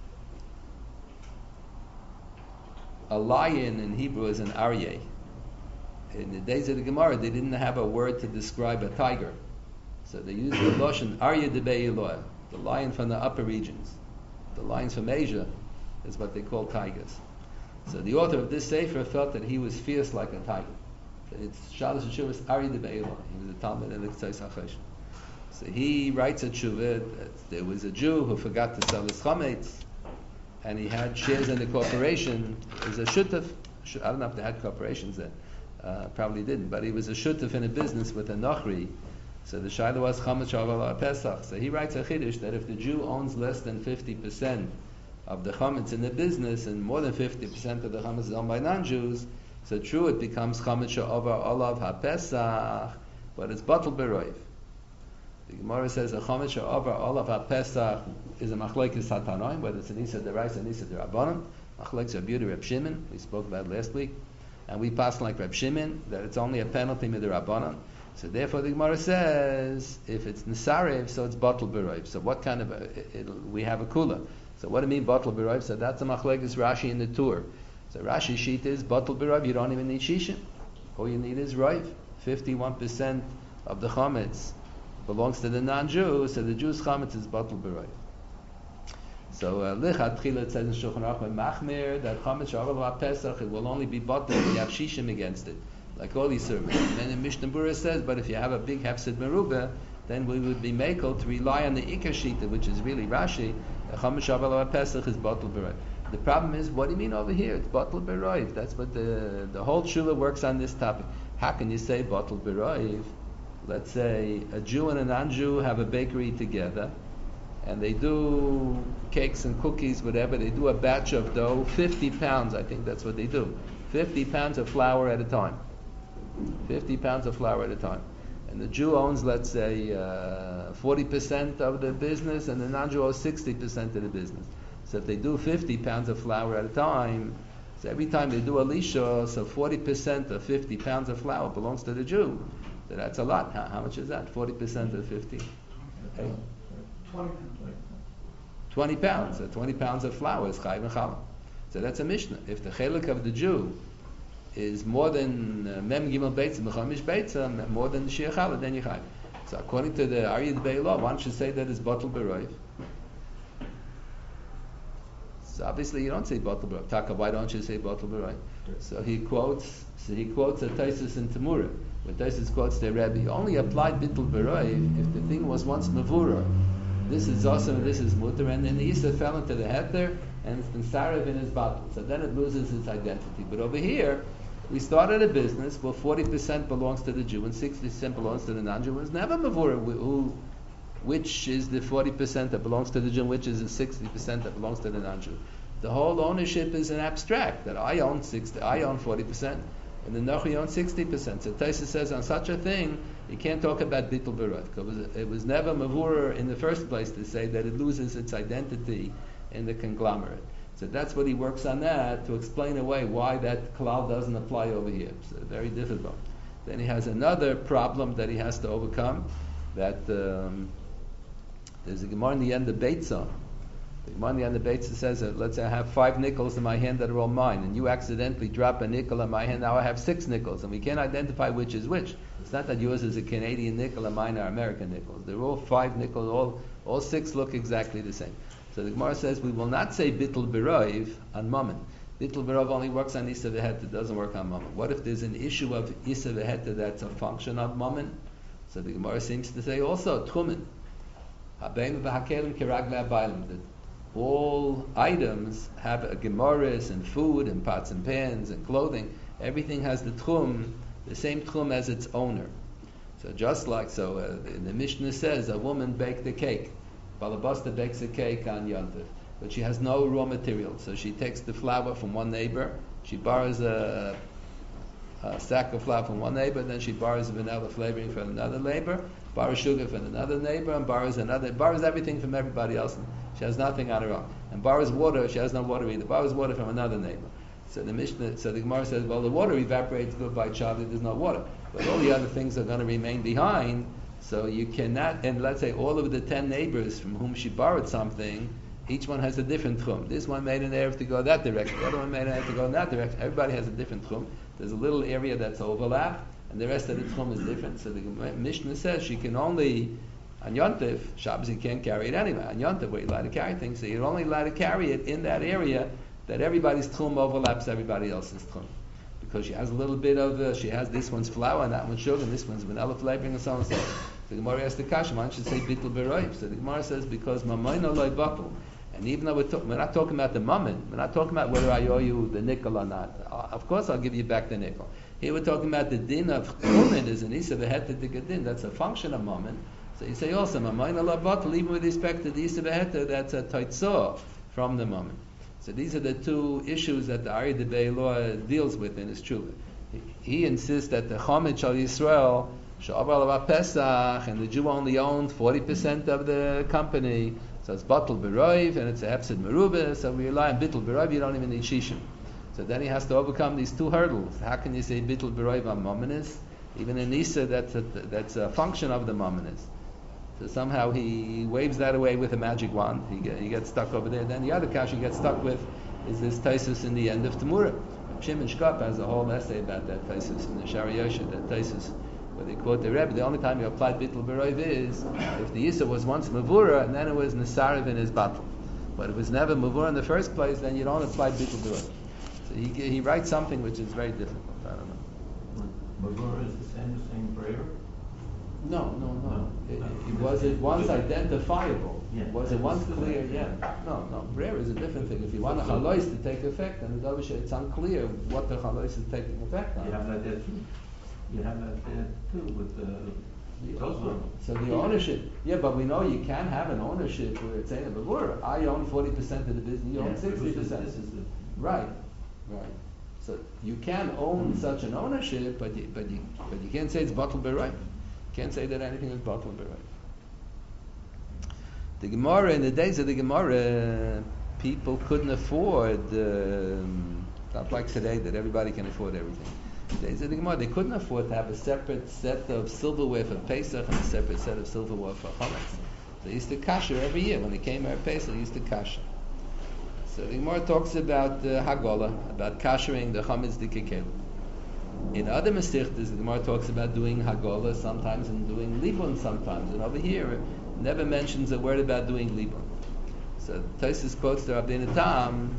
A lion in Hebrew is an aryeh. In the days of the Gemara, they didn't have a word to describe a tiger. So they used the lashon aryeh debei Eloah, the lion from the upper regions. The lions from Asia is what they call tigers. So the author of this sefer felt that he was fierce like a tiger. So it's Shalosh Teshuvos aryeh debei Eloah. He was a Talmud in the Ketzos HaChoshen. So he writes a tshuva that there was a Jew who forgot to sell his chametz, and he had shares in the corporation. He was a shutaf. I don't know if they had corporations then. Uh, probably didn't. But he was a shutaf in a business with a nochri. So the shayla was chametz shavar pesach. So he writes a chiddush that if the Jew owns less than fifty percent of the chametz in the business, and more than fifty percent of the chametz is owned by non-Jews, so true it becomes chametz shavar olav ha-pesach, but it's batel beroiv. The Gemara says a chametz she'over olav ha-pesach is a machlokes hatanoim, whether it's an isa deraisa and isa derabanan. Machlokes Rabbi Yehuda, Reb Shimon, we spoke about last week, and we pass like Reb Shimon that it's only a penalty midirabanan. So therefore, the Gemara says if it's nisarev, so it's batel beroiv. So what kind of a, it, we have a kula? So what do you mean batel beroiv? So that's a machlokes Rashi in the Tur. So Rashi sheet is batel beroiv. You don't even need shishin. All you need is roiv. Fifty-one percent of the chametz belongs to the non-Jew, so the Jew's chametz is batel beroiv. So lichat uh, tchila it says in Shulchan Aruch when machmir that chametz sharav pesach it will only be batel if you have shishim against it, like all these servants. And then the Mishnah Berurah says, but if you have a big hefsid merubah, then we would be makel to rely on the ikar shita, which is really Rashi. The chametz sharav pesach is batel beroiv. The problem is, what do you mean over here? It's batel beroiv. That's what the the whole shula works on this topic. How can you say batel beroiv? Let's say a Jew and a non-Jew have a bakery together, and they do cakes and cookies, whatever. They do a batch of dough, fifty pounds, I think that's what they do. fifty pounds of flour at a time. fifty pounds of flour at a time. And the Jew owns, let's say, uh, forty percent of the business, and the non-Jew owns sixty percent of the business. So if they do fifty pounds of flour at a time, So every time they do a lisha, so forty percent of fifty pounds of flour belongs to the Jew. So that's a lot. How, how much is that? forty percent of fifty? Hey. Twenty. twenty pounds. So twenty pounds of flour is chayiv and challah. So that's a mishnah. If the chelik of the Jew is more than uh, mem gimel beitza, mechamish beitza, more than the shir challah, then you chayiv. So according to the Aryeh Debei law, one should say that it's batul beroiv. So obviously you don't say batul beroiv. Taka, why don't you say batul beroiv? So he quotes. So he quotes a Taisus in Tamura. When Taisus quotes the Rebbe, he only applied batul beroiv if the thing was once mavura. This is awesome and this is mutter, and then the Isa fell into the heter and it's been sarav in his bottle. So then it loses its identity. But over here, we started a business where forty percent belongs to the Jew and sixty percent belongs to the non-Jew. It's never mavura who, which is the forty percent that belongs to the Jew, which is the sixty percent that belongs to the non-Jew. The whole ownership is an abstract, that I own sixty, I own forty percent, and the Nochi owns sixty percent. So Taisa says on such a thing, you can't talk about Bittul Berot, because it was never mavura in the first place to say that it loses its identity in the conglomerate. So that's what he works on that to explain away why that klal doesn't apply over here. So very difficult. Then he has another problem that he has to overcome. That um, there's a Gemara in the end of Beitzah. The Gemara in the end of Beitzah says that let's say I have five nickels in my hand that are all mine, and you accidentally drop a nickel in my hand. Now I have six nickels, and we can't identify which is which. It's not that yours is a Canadian nickel and mine are American nickels. They're all five nickels. All all six look exactly the same. So the Gemara says we will not say bittul beroiv on mammon. Bittul beroiv only works on isa v'heta, it doesn't work on mammon. What if there's an issue of isa v'heta that's a function of mammon? So the Gemara seems to say also tchumen. Habeim v'hakelim kiragle abaylim. That all items have a gemaris and food and pots and pans and clothing. Everything has the tchum, the same tchum as its owner. So just like so, uh, the, the Mishnah says a woman baked a cake. Balabasta bakes a cake on Yontif, but she has no raw material. So she takes the flour from one neighbor, she borrows a, a sack of flour from one neighbor, then she borrows vanilla flavoring from another neighbor, borrows sugar from another neighbor, and borrows another, borrows everything from everybody else. She has nothing on her own. And borrows water, she has no water either, borrows water from another neighbor. So the Mishnah, so the Gemara says, well, the water evaporates good by Chavli, there's no water. But all the other things are going to remain behind. So you cannot, and let's say all of the ten neighbors from whom she borrowed something, each one has a different tchum. This one made an Erev to go that direction, the other one made an Erev to go in that direction. Everybody has a different tchum. There's a little area that's overlap, and the rest of the tchum is different. So the Mishnah says she can only, on Yontif, Shabbos you can't carry it anyway. On Yontif, where you're allowed to carry things, so you're only allowed to carry it in that area that everybody's tchum overlaps everybody else's tchum. Because she has a little bit of, uh, she has this one's flour and that one's sugar and this one's vanilla flavoring and so on and so on. The Gemara asks the kasha, why don't you say bittul beroiv? So the Gemara says because mamayna loy batul. And even though we're, talk, we're not talking about the mammon, we're not talking about whether I owe you the nickel or not. Uh, of course I'll give you back the nickel. Here we're talking about the din of chumen is an isa v'heta din. That's a function of mammon. So you say also mamayna loy batul, even with respect to the isa v'heta, that's a taitzah from the mammon. So these are the two issues that the Aryeh Debei law deals with in his tshuva. He, he insists that the Chomet Shal Yisrael Sha'avar Alav Pesach, and the Jew only owned forty percent of the company, so it's Batul Beroiv, and it's a Hefsid Merubah, so we rely on Bittul Beroiv, you don't even need Shishim. So then he has to overcome these two hurdles. How can you say Bittul Beroiv on Mominus? Even in Nisa, that's a, that's a function of the Mominus. So somehow he waves that away with a magic wand. He, get, he gets stuck over there. Then the other kash he gets stuck with is this Taisus in the end of Tamura. Shimon Shkop has a whole essay about that Taisus in the Shariyosha, that Taisus, where they quote the Rebbe. The only time you applied Bittul Beroiv is if the Yisa was once Mavura and then it was Nesarav in his battle. But if it was never Mavura in the first place, then you don't apply Bittul Beroiv. So he, he writes something which is very difficult. I don't know. Mavura is the same as saying prayer? No, no, no. No. It, No. it, was it once identifiable? Yeah. Was it once clear? Yeah. No, no. Prayer is a different thing. If you want a chalois to take effect, then it's unclear what the chalois is taking effect on. You have that there too. You have that there too with the Tosfot. So the ownership, yeah, but we know you can have an ownership where it's saying a bavur. I own forty percent of the business. You own sixty percent. This is the Right, right. So you can own such an ownership, but you, but you but you can't say it's batul beroiv. Can't say that anything is batul beroiv. The Gemara in the days of the Gemara, people couldn't afford um, Not like today that everybody can afford everything. They said the Gemara, they couldn't afford to have a separate set of silverware for Pesach and a separate set of silverware for Chametz. They used to kasher every year. When it came at Pesach, they used to kasher. So the Gemara talks about uh, Hagolah, about kashering the Chametz the Kekelu. In other Masechtas, the Gemara talks about doing Hagolah sometimes and doing Libun sometimes. And over here, it never mentions a word about doing Libun. So Tosfos quotes the Rabbeinu Tam.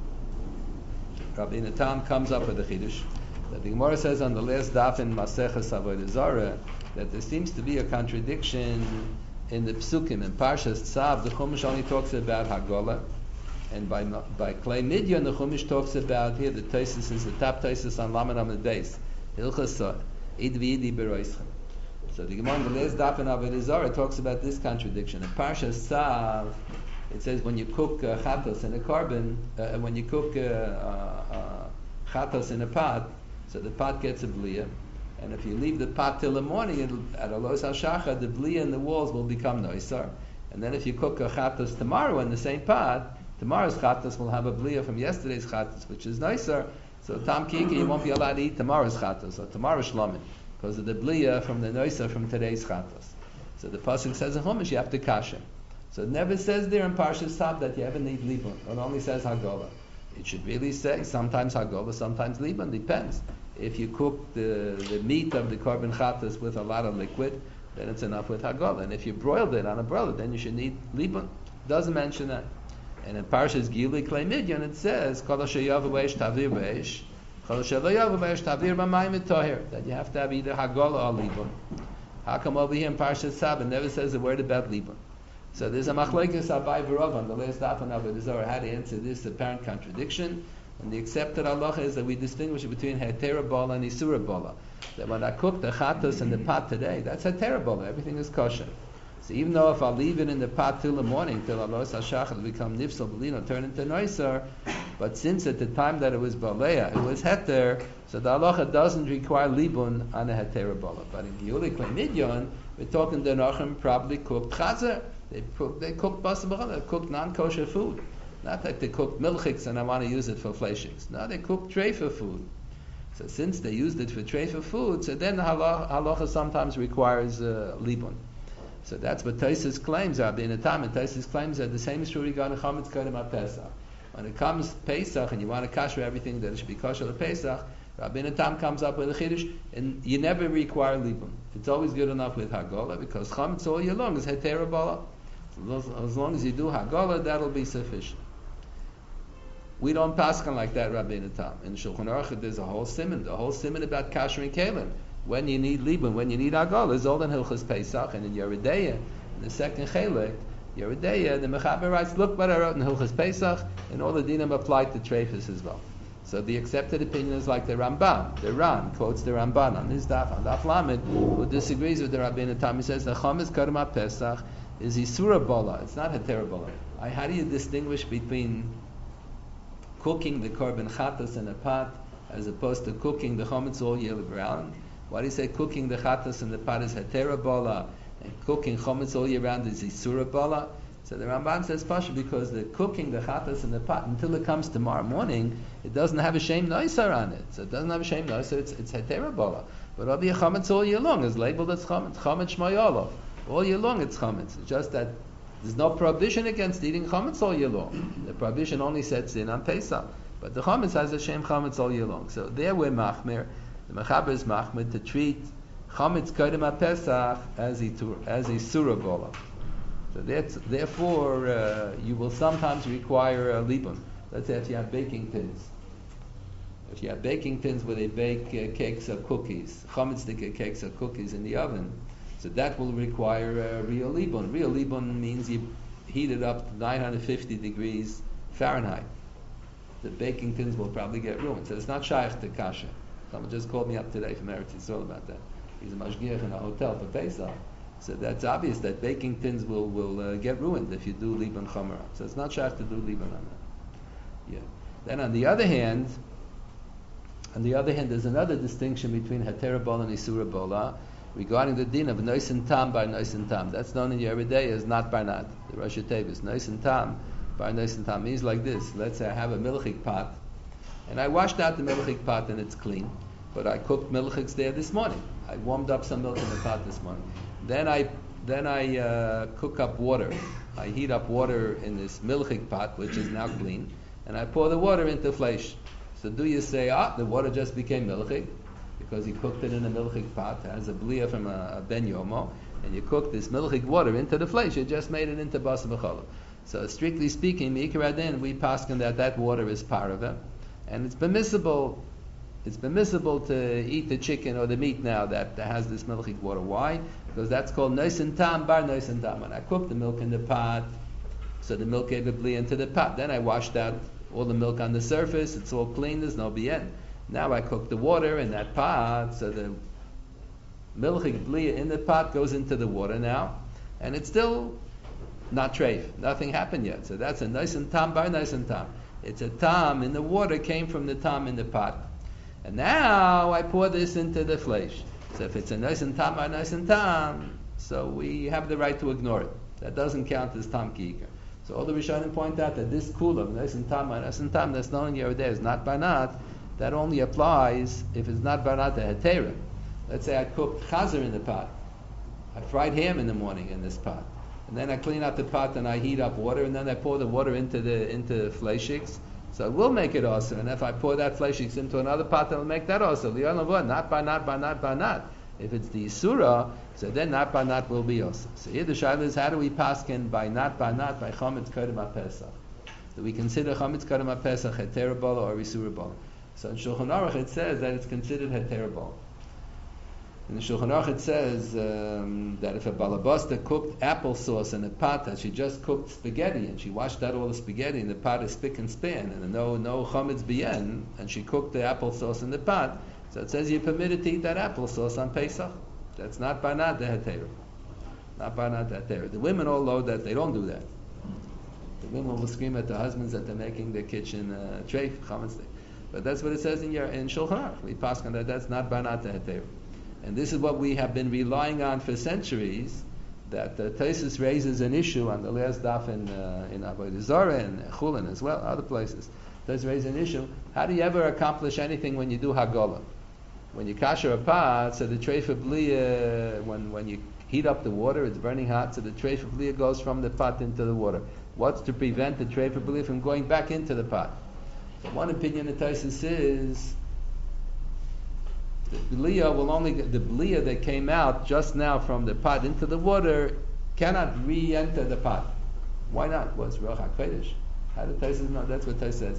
Rabbeinu Tam comes up with a Chiddush that the Gemara says on the last daf in Maseches Avodah Zarah that there seems to be a contradiction in the Psukim. In Parshas Tzav, the Chumash only talks about Hagolah, and by by Klei Midyan, the Chumash talks about here. The Tosfos is the top Tosfos on Lamed Amud Beis. Hilchas Id V'Idi Beroischem. So the Gemara on the last daf in Avodah Zarah talks about this contradiction. In Parshas Tzav, it says when you cook uh, chatos in a carbon, uh, when you cook uh, uh, uh, chatos in a pot, so the pot gets a bliya, and if you leave the pot till the morning, it'll, at Alos HaShachar, the bliya in the walls will become noisar. And then if you cook a chatos tomorrow in the same pot, tomorrow's chatos will have a bliya from yesterday's chatos, which is noisar. So tam kiki, you won't be allowed to eat tomorrow's chatos or tomorrow's shlomin because of the bliya from the noisar from today's chatos. So the pasuk says in Chumash you have to kasher. So it never says there in Parshas Tzav that you ever need libun. It only says Hagolah. It should really say sometimes Hagolah, sometimes libun. Depends. If you cook the, the meat of the korban chatas with a lot of liquid, then it's enough with Hagolah. And if you broiled it on a broiler, then you should need libun. Doesn't mention that. And in Parshas Gilui Klei Midyan it says Kol asher yavu b'esh tavir b'esh, Kol asher lo yavu b'esh tavir b'mayim v'toher, that you have to have either Hagolah or libun. How come over here in Parshas Tzav it never says a word about libun? So there's a machlekes Abai v'Rav on the last daf on Avodah Zarah how to answer this apparent contradiction. And the accepted halacha is that we distinguish between hetera bala and isura bala. That when I cook the chatos in the pot today, that's hetera bala. Everything is kosher. So even though if I leave it in the pot till the morning, till Alos HaShachar, it'll become nifsal belino, turn into noisar. But since at the time that it was baleya, it was heter, so the halacha doesn't require libun on a hetera bala. But in Giyuli Klei Midyan, we're talking the Nachem probably cooked chazer. They cook, they cooked basar, they cooked non-kosher food. Not like they cooked milchiks and I want to use it for fleshiks. No, they cooked treifa food. So since they used it for treifa food, so then the halacha, halacha sometimes requires uh, libun. So that's what Tosfos claims. Rabbeinu Tam and Tosfos claims that the same is true regarding chametz kodem Pesach. When it comes Pesach and you want to kasher everything that it should be kosher to Pesach, Rabbeinu Tam comes up with a chiddush, and you never require libun. It's always good enough with Hagolah because chametz all year long is hetera bala. As long as you do Hagolah, that'll be sufficient. We don't paskan like that, Rabbeinu Tam. In Shulchan Aruch, there's a whole siman, the whole siman about kashering kelim. When you need libun, when you need Hagolah, is all in Hilchas Pesach, and in Yoreh De'ah, in the second chelek, Yoreh De'ah, the Mechaber writes, look what I wrote in Hilchas Pesach, and all the dinim applied to treifas as well. So the accepted opinion is like the Rambam. The Ran quotes the Ramban on his daf, on daf Lamed, who disagrees with the Rabbeinu Tam. He says the chametz kodem Pesach is isura bala. It's not hetera bala. How do you distinguish between cooking the korban chatas in a pot as opposed to cooking the chametz all year round? Why do you say cooking the chatas in the pot is hetera bala and cooking chametz all year round is isura bala? So the Ramban says pasha because the cooking the chatas in the pot until it comes tomorrow morning, it doesn't have a shem noisar on it. So it doesn't have a shem noisar. It's it's hetera bala. But over here chametz all year long is labeled as chametz chametz shmayolov. All year long it's chametz. It's just that there's no prohibition against eating chametz all year long. The prohibition only sets in on Pesach. But the chametz has a shem chametz all year long. So there we're machmir. The mechaber is machmir to treat chametz kodem Pesach as a as a surah bala. So that's, therefore, uh, you will sometimes require a libun. Let's say if you have baking tins. If you have baking tins where they bake uh, cakes or cookies, chametz cakes or cookies in the oven, so that will require a real libun. Real libun means you heat it up to nine hundred fifty degrees Fahrenheit. The baking tins will probably get ruined. So it's not shaykh to kasha. Someone just called me up today from Eretz Yisrael about that. He's a mashgiach in a hotel for Pesach. So that's obvious that baking tins will, will uh, get ruined if you do libun chamara. So it's not shaykh to do libun on that. Yeah. Then on the other hand, on the other hand, there's another distinction between hetera bala and isura bala regarding the din of noisin tam by noisin tam. That's known in Yoreh De'ah as not barnat. The Rosh Tevis noisin tam by noisin tam means like this. Let's say I have a milchik pot, and I washed out the milchik pot and it's clean, but I cooked milchiks there this morning. I warmed up some milk in the pot this morning. Then I then I uh, cook up water. I heat up water in this milchik pot, which is now clean, and I pour the water into flesh. So do you say, ah, the water just became milchik because you cooked it in a milchik pot? It has a blia from a, a ben yomo, and you cooked this milchik water into the flesh. You just made it into basa b'cholov. So strictly speaking, Mikradin, we paskin that that water is parava, and it's permissible. It's permissible to eat the chicken or the meat now that, that has this milchik water. Why? Because that's called noisin tam bar noisin tam. When I cooked the milk in the pot, so the milk gave a bli into the pot. Then I washed out all the milk on the surface. It's all clean. There's no bien. Now I cook the water in that pot, so the milchik bli in the pot goes into the water now, and it's still not treif. Nothing happened yet. So that's a noisin tam bar noisin tam. It's a tam in the water came from the tam in the pot. And now I pour this into the flesh. So if it's a nice and tam, a nice and tam, so we have the right to ignore it. That doesn't count as tam ki'ikar. So all the Rishonim point out that this kula, nice and tam, nice and tam, that's known in Yerideh is not banat. That only applies if it's not banat a hetera. Let's say I cooked chazer in the pot. I fried ham in the morning in this pot, and then I clean out the pot and I heat up water, and then I pour the water into the into fleishiks. So it will make it also, and if I pour that fleishiks into another pot, it'll make that also. Not by not by not by not. If it's the Isura, so then not by not will be also. So here the shaila is, how do we paskin by not by not by Chometz Kodem HaPesach? Do we consider Chometz Kodem HaPesach Heter Bala or Isura Bala? So in Shulchan Aruch it says that it's considered Heter Bala. In the Shulchan Aruch it says um, that if a balabasta cooked applesauce in a pot, that she just cooked spaghetti and she washed out all the spaghetti and the pot is spick and span and no no chametz bien, and she cooked the applesauce in the pot, so it says you're permitted to eat that applesauce on Pesach. That's not banat the heter. Not banat the heter. The women all know that they don't do that. The women will scream at the husbands that they're making their kitchen uh, treif chametz. But that's what it says in your in Shulchan Aruch. We pass on that that's not banat the heter. And this is what we have been relying on for centuries, that uh, Taisus raises an issue on the last daf in, uh, in Avodah Zarah and Chulin as well, other places. Taisus raises an issue. How do you ever accomplish anything when you do Hagala? When you kasher a pot, so the treifa blia, when, when you heat up the water, it's burning hot, so the treifa blia goes from the pot into the water. What's to prevent the treifa blia from going back into the pot? So one opinion of Taisus is the blia will only the blia that came out just now from the pot into the water cannot re-enter the pot. Why not? What's Ruach HaKodesh? How did Taisus know? That's what Taisus says.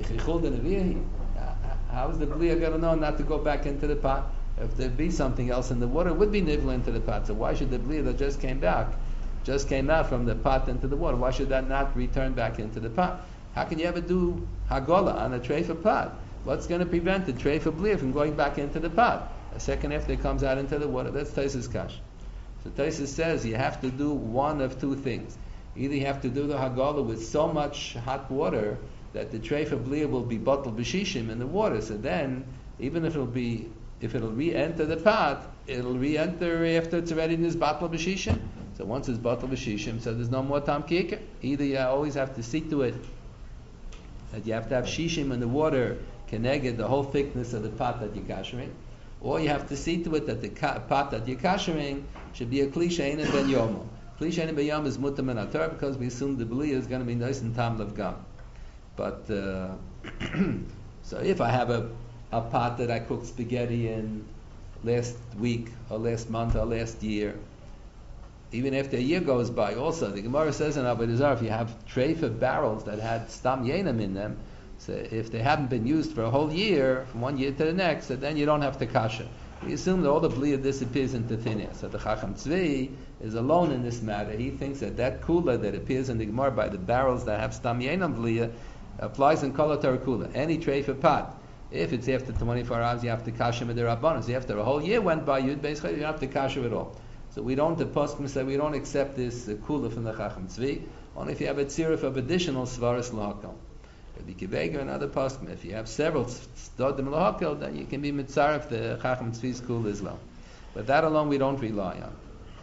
How is the blia going to know not to go back into the pot? If there be something else in the water, it would be nivla into the pot. So why should the blia that just came back, just came out from the pot into the water, why should that not return back into the pot? How can you ever do hagola on a treifa pot? What's going to prevent the treifa blia from going back into the pot a second after it comes out into the water? That's Taisus Kash. So Taisus says you have to do one of two things. Either you have to do the hagola with so much hot water that the treifa blia will be bottled b'shishim in the water. So then, even if it'll be, if it'll re-enter the pot, it'll re-enter after it's already in this bottle b'shishim. So once it's bottled b'shishim, so there's no more tam ki'ikar. Either you always have to see to it that you have to have shishim in the water keneged the whole thickness of the pot that you're kashering, or you have to see to it that the ka- pot that you're kashering should be a klisha and ben yomo. Klisha and ben yomo is mutam and atar because we assume the blia is going to be nice and tam lev gam. But uh, so if I have a, a pot that I cooked spaghetti in last week or last month or last year, even after a year goes by, also the Gemara says in Avodah Zarah, if you have treifa barrels that had stam yenim in them, so if they haven't been used for a whole year, from one year to the next, so then you don't have to kasha. We assume that all the blia disappears into thin air. So the Chacham Tzvi is alone in this matter. He thinks that that kula that appears in the Gemara by the barrels that have stam yenim blia applies in kol atar kula. Any treifa pot, if it's after twenty-four hours, you have to kasha with the rabbanos. After a whole year went by, you basically you don't have to kasha at all. So we don't, the poskim say we don't accept this uh, kula from the Chacham Tzvi, only if you have a tziruf of additional svaras lahakal. Rabbi Kivega and other poskim, if you have several stodim lahakal, then you can be mitzaref the Chacham Tzvi's kula as well. But that alone we don't rely on.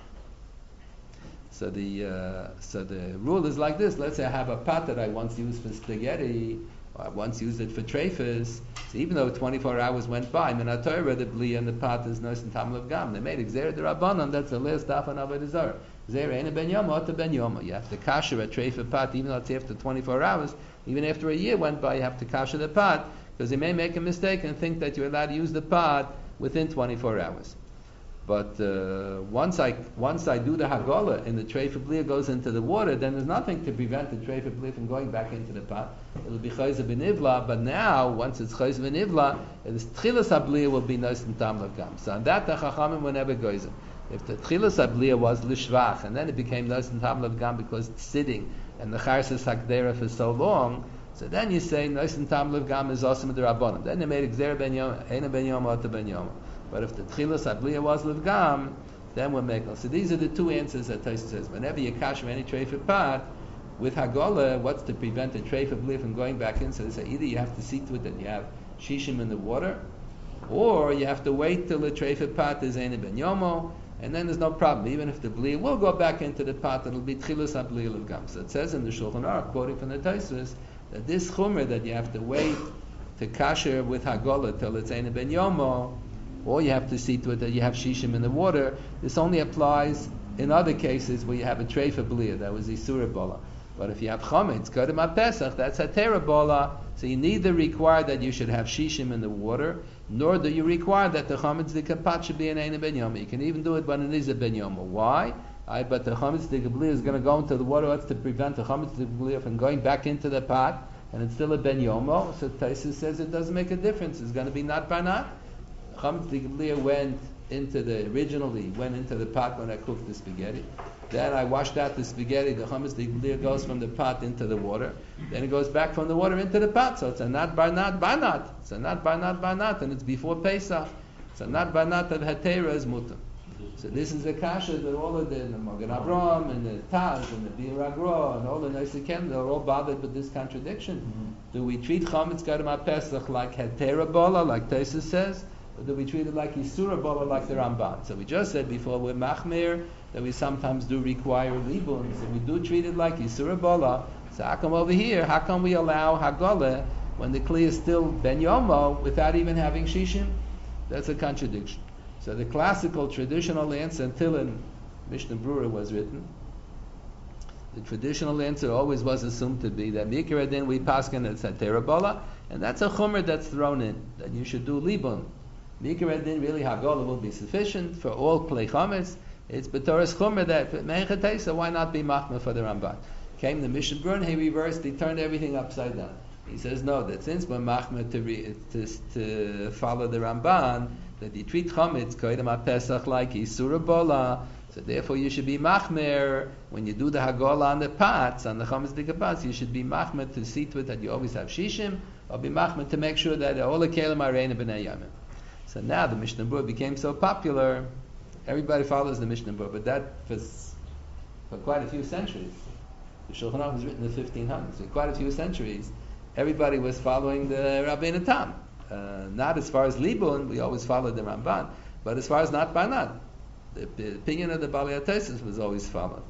So the uh, so the rule is like this. Let's say I have a pot that I once used for spaghetti, uh, once used it for treifas. So even though twenty-four hours went by, Min Torah, the bli and the pot is nos and tam of gam. They made Gzera D'Rabbanan. That's the last daf on Avodah Zarah. Gzera Eina Ben Yoma Ota Ben Yoma. You have to kasher a treifa pot, even though it's after twenty-four hours. Even after a year went by, you have to kasher the pot, because they may make a mistake and think that you're allowed to use the pot within twenty-four hours. But uh, once I once I do the Hagala and the treifa blia goes into the water, then there's nothing to prevent the treifa blia from going back into the pot. It'll be chayza b'nivla, but now, once it's chayza b'nivla, the tchilas hablia will be nice and tam l'gam. So on that, the chachamim will never go. If the tchilas hablia was lishvach, and then it became nice and tam l'gam because it's sitting, and the charsas hakdera for so long, so then you say nice and tam l'gam is awesome d'Rabbanan. Then they made a gzera ben yom, eina ben yom, ota ben yom. But if the tchilas hablia was l'vgam, then we'll make. So these are the two answers that Tosfos says. Whenever you kasher any treifa pot with Hagala, what's to prevent the treifa blia from going back in? So they say either you have to see to it that you have shishim in the water, or you have to wait till the treifa pot is eina ben yomo, and then there's no problem. Even if the blia will go back into the pot, it'll be tchilas hablia l'vgam. So it says in the Shulchan Aruch, quoting from the Tosfos, that this chumer that you have to wait to kasher with Hagala till it's eina ben yomo, or you have to see to it that you have shishim in the water. This only applies in other cases where you have a treifa blia, that was isura bola. But if you have chametz, kodem pesach, that's a tera bola. So you neither require that you should have shishim in the water, nor do you require that the chametz dikapat should be an eina ben yoma. You can even do it when it is a ben yoma. Why? I, but the chametz dikablia is going to go into the water. That's to prevent the chametz dikablia from going back into the pot, and it's still a ben yomo. So Tosfos says it doesn't make a difference. It's going to be not by not. Chametz dikablia went into the, originally went into the pot when I cooked the spaghetti. Then I washed out the spaghetti, the chametz dikablia goes from the pot into the water. Then it goes back from the water into the pot. So it's a not by not by not. It's a not by not by not, and it's before Pesach. It's a not by not of Hatera is mutter. So this is the kasha that all of the, the Magen Avraham and the Taz and the Bir Agra and all the Nesikem, they're all bothered with this contradiction. Mm-hmm. Do we treat chametz gadol Pesach like Hatera bola, like Tosfos says? Or do we treat it like Yisura Bola, like the Ramban? So we just said before, we're Machmir, that we sometimes do require Libuns, and we do treat it like Yisura Bola. So how come over here, how come we allow Hagala when the Kli is still Ben Yomo without even having Shishim? That's a contradiction. So the classical, traditional answer, until in Mishnah Brura was written, the traditional answer always was assumed to be that Mikra Adin we paskin it's a Terabola, and that's a Chumer that's thrown in, that you should do Libun. Mikra Adin really Hagala will be sufficient for all Klei Chametz. It's B'Torah's Chumer that Meichatei, so why not be Machmir for the Ramban? Came the Mishnah Brura, he reversed, he turned everything upside down. He says no, that since we're Machmir to, re, to, to follow the Ramban, that you treat chametz koydem Pesach like Isura Bola, so therefore you should be machmer when you do the Hagala on the pots, on the chametz dikapats, you should be machmer to see to it that you always have shishim, or be machmer to make sure that all the kelim are reina b'nei yamim. So now the Mishnah Brura became so popular, everybody follows the Mishnah Brura, but that was for quite a few centuries. The Shulchan Aruch was written in the fifteen hundreds. For quite a few centuries, everybody was following the Rabbeinu Tam. Uh, not as far as Libun, we always followed the Ramban, but as far as not by not, the, the opinion of the Balei HaTosfos was always followed.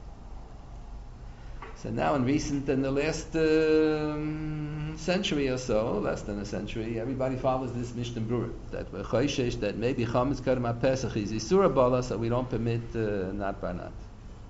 So now in recent, in the last um, century or so, less than a century, everybody follows this Mishnah Brura, that we're choishesh, that maybe Chametz Kodem HaPesach is Yisura Bola, so we don't permit uh, not by not.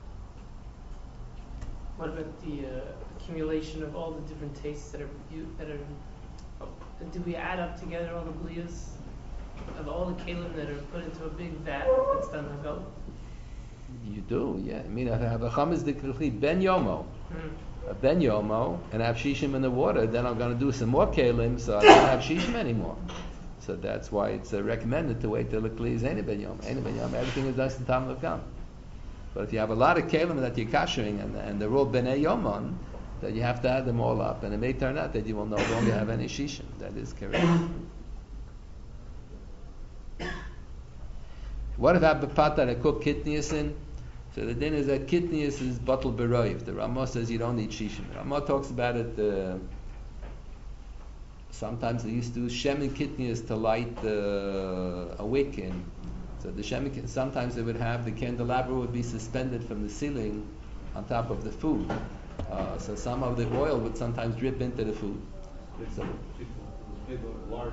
What about the uh, accumulation of all the different tastes that are that are do we add up together all the blias of all the kalim that are put into a big vat that's done Hagala? You do, yeah. I mean, if I have a chametz dikli ben yomo, mm. a ben yomo, and I have shishim in the water, then I'm going to do some more kalim, so I don't have shishim anymore. So that's why it's uh, recommended to wait till the kli is any ben yom. Any ben yom, everything is nice and tam l'kam. But if you have a lot of kalim that you're kashering and, and they're all bnei yomon, that you have to add them all up, and it may turn out that you will no longer have any shishim. That is correct. What if I have a pot that I cook kitnius in? So the din is that kitnius is batal beroiv. The Ramah says you don't need shishim. The Ramah talks about it. Uh, sometimes they used to use shemen kitnius to light uh, a wick in. So the shemen, sometimes they would have the candelabra would be suspended from the ceiling on top of the food. Uh, so some of the oil would sometimes drip into the food. So, Big, large.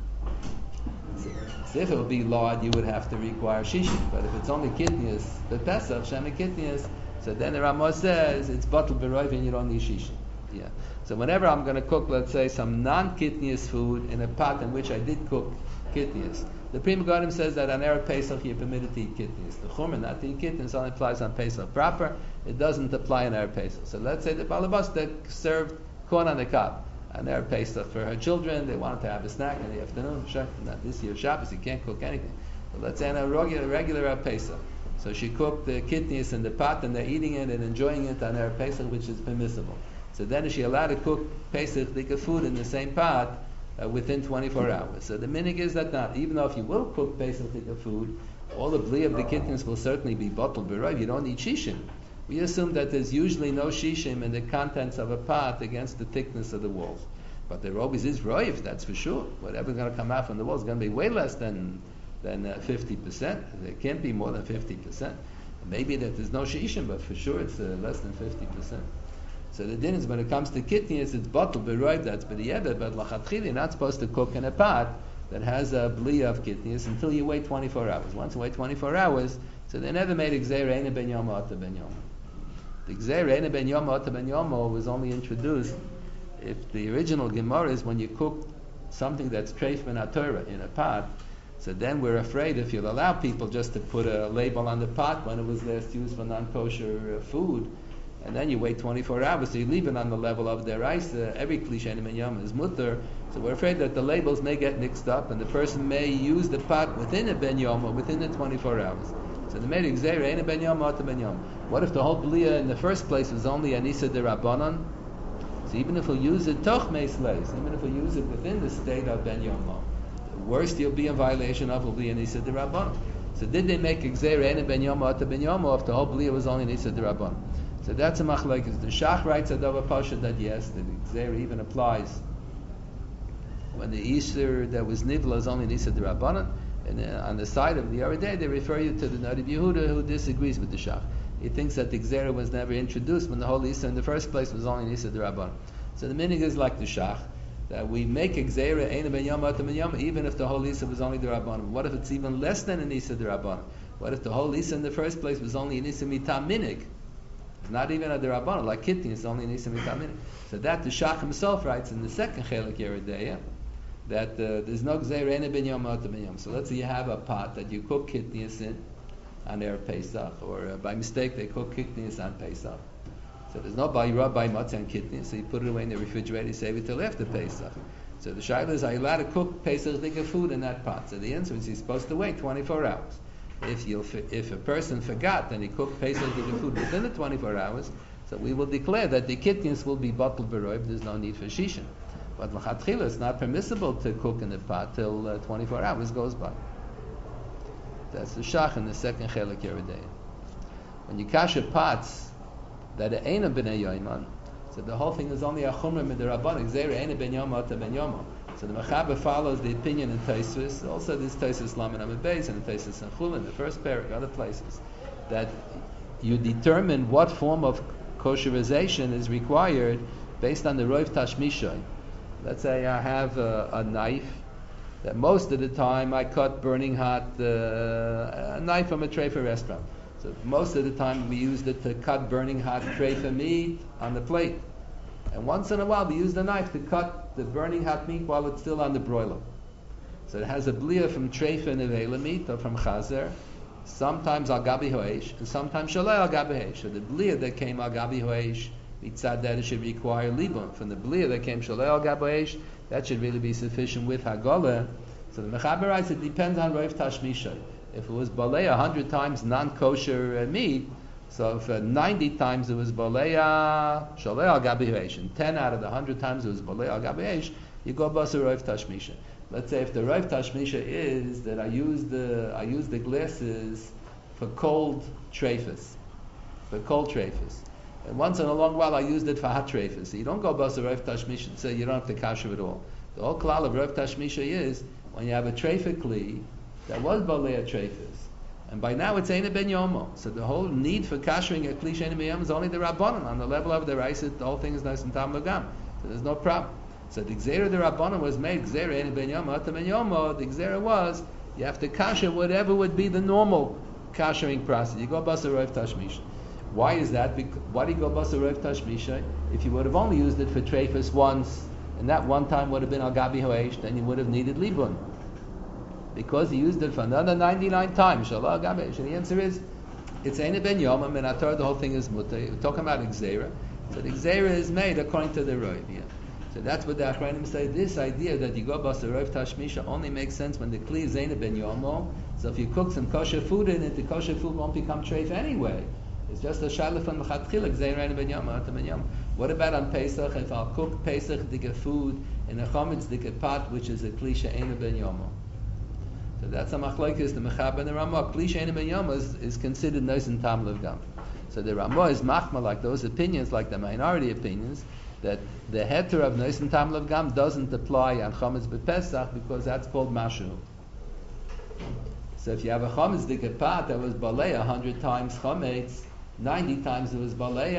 so if it would be lard, you would have to require shishin. But if it's only kidneys, the Pesach, Shema kidneys, so then the Ramah says it's bottled beroiv and you don't need shishin. Yeah. So whenever I'm going to cook, let's say, some non-kidneys food in a pot in which I did cook kidneys, the Pri Megadim says that on Erev Pesach you're permitted to eat kidneys. The Chumrah not to eat kidneys only applies on Pesach proper. It doesn't apply on Erev Pesach. So let's say the Balabas that served corn on the cob on Erev Pesach for her children. They wanted to have a snack in the afternoon. Not this year Shabbos, you can't cook anything. But let's say on a regular, regular Erev Pesach. So she cooked the kidneys in the pot and they're eating it and enjoying it on Erev Pesach, which is permissible. So then is she allowed to cook Pesach dika food in the same pot uh, within twenty-four hours? So the minig is that not, even though if you will cook Pesach dika food, all the bli of the kidneys will certainly be bottled beroiv. You don't need shishim. We assume that there's usually no shishim in the contents of a pot against the thickness of the walls. But there always is roiv, that's for sure. Whatever's going to come out from the walls is going to be way less than than uh, fifty percent. There can't be more than fifty percent. Maybe that there's no shishim, but for sure it's uh, less than fifty percent. So the din is when it comes to kidneys, it's bottled beroiv, that's b'di'evet, but lachatchili, you're not supposed to cook in a pot that has a bli of kidneys until you wait twenty-four hours. Once you wait twenty-four hours, so they never made gzeira eina ben yomo ata ben yomo. The gzeira eina ben yomo ata ben yomo was only introduced if the original Gemara is when you cook something that's treif ben haTorah in a pot. So then we're afraid if you'll allow people just to put a label on the pot when it was last used for non-kosher uh, food, and then you wait twenty-four hours, so you leave it on the level of their ice. Uh, every kli she'eina ben yom is mutter, so we're afraid that the labels may get mixed up, and the person may use the pot within a ben yom or within the twenty-four hours. So the made gzeira eina ben yom ata ben yom. What if the whole blia in the first place was only anisa derabanan? So even if we use it toch meis leis, even if we use it within the state of ben yom, the worst you'll be in violation of will be anisa derabanan. So did they make gzeira eina ben yom ata ben yom, or if the whole blia was only anisa derabanan? So that's a machlekes. The Shach writes a Dava Pasha that yes, the Gzeira even applies when the Easter that was Nivla is only Nisa D'Rabbanan, and uh, on the side of the other day they refer you to the Nariv Yehuda who disagrees with the Shach. He thinks that the Gzeira was never introduced when the whole Easter in the first place was only Nisa D'Rabbanan. So the minig is like the Shach, that we make a Gzeira Eina Ben Yom Ata Ben Yom even if the whole Easter was only D'Rabbanan. What if it's even less than a Nisa D'Rabbanan? What if the whole Easter in the first place was only a Nisa Mitam Minig? It's not even a derabbanan, like kidney, it's only an isim vitamin. So that the Shach himself writes in the second chelik Yeridea that uh, there's no gzeira eina ben yom ata ben yom. So let's say you have a pot that you cook kidneys in on Erev Pesach, or uh, by mistake they cook kidneys on Pesach. So there's no by rub by matzah and kidneys, so you put it away in the refrigerator, save it till after Pesach. So the shaila is, are you allowed to cook Pesach liquor food in that pot? So the answer is you're supposed to wait twenty-four hours. If you if a person forgot and he cooked Pesach liquor food within the twenty-four hours, so we will declare that the kidneys will be bottled beroiv. There's no need for shishin. But l'chatchila, it's not permissible to cook in the pot till uh, twenty-four hours goes by. That's the shach in the second chelik Yeridei. When you kasha pots that are eina b'nei yoiman, so the whole thing is only a chumrah midrabanan. Gzeira eina ben yom ata ben yom. So the Mechaber follows the opinion in Tosfos. Also, this Tosfos Lamed Amud Beis and Tosfos in Chulin, the first parak, other places, that you determine what form of kosherization is required based on the Roiv Tashmishay. Let's say I have a, a knife that most of the time I cut burning hot, uh, a knife from a treifa restaurant. So most of the time we used it to cut burning hot treifa meat on the plate. And once in a while we use the knife to cut the burning hot meat while it's still on the broiler. So it has a blia from treifa nevela meat or from chazer, sometimes al gabi hoesh, and sometimes shalei al gabi hoesh. So the blia that came al gabi hoesh, mitzad that it should require libun. From the blia that came shalei al gabi hoesh, that should really be sufficient with hagolah. So the Mechaber writes it depends on roiv tashmisha. If it was balei a hundred times non-kosher uh, meat, so if uh, ninety times it was baleya shalei al gabi hoesh, and ten out of the hundred times it was baleya al gabi hoesh, you go basa roiv tashmisha. Let's say if the roiv tashmisha is that I use the I use the glasses for cold treifas, for cold treifas, and once in a long while I used it for hot treifas. So you don't go basa roiv tashmisha and say you don't have to kasher at all. The whole klal of roiv tashmisha is when you have a treifa kli that was baleya treifas. And by now it's Eina Ben Yomo. So the whole need for kashering a Kli She'eina Ben Yomo is only the Rabbanon. On the level of the Raisa, the whole thing is nice and Tam Lagam. So there's no problem. So the Gzera the Rabbanan was made, Gzera Ein Ben Yoma, Ata Ben Yoma, the Gzera was, you have to kasher whatever would be the normal kashering process. You go Basar Roiv Tashmish. Why is that? Bec- why do you go Basar Roiv Tashmisha? If you would have only used it for treifus once, and that one time would have been Al Gabi Hoesh, then you would have needed Libun. Because he used it for another ninety-nine times, Shalom Al Gabi Hoesh. And the answer is, it's Ein Ben Yoma, and I thought the whole thing is Mutter. We're talking about Gzera. So the Gzera is made according to the Roiv. Yeah. So that's what the Achronim say. This idea that you go Basar Roiv Tashmisha only makes sense when the Kli is Ein Ben Yomo. So if you cook some kosher food in it, the kosher food won't become treif anyway. It's just a shalif on Mechatchila, Gzeir Ein Ben Yomo, Ata Ben Yomo. What about on Pesach? If I'll cook Pesach dike food in a chometz dike pot, which is a Kli Ein Ben Yomo. So that's a machlokes, the Mechaber and the Ramah. Kli Ein Ben Yomo is, is considered nice and tam lev gam. So the Ramah is machma like those opinions, like the minority opinions, that the heter of Nois and Tam Lev Gam doesn't apply on Chometz B'Pesach because that's called Mashu. So if you have a Chometz Dike Pat that was Balei a hundred times Chometz, ninety times it was Balei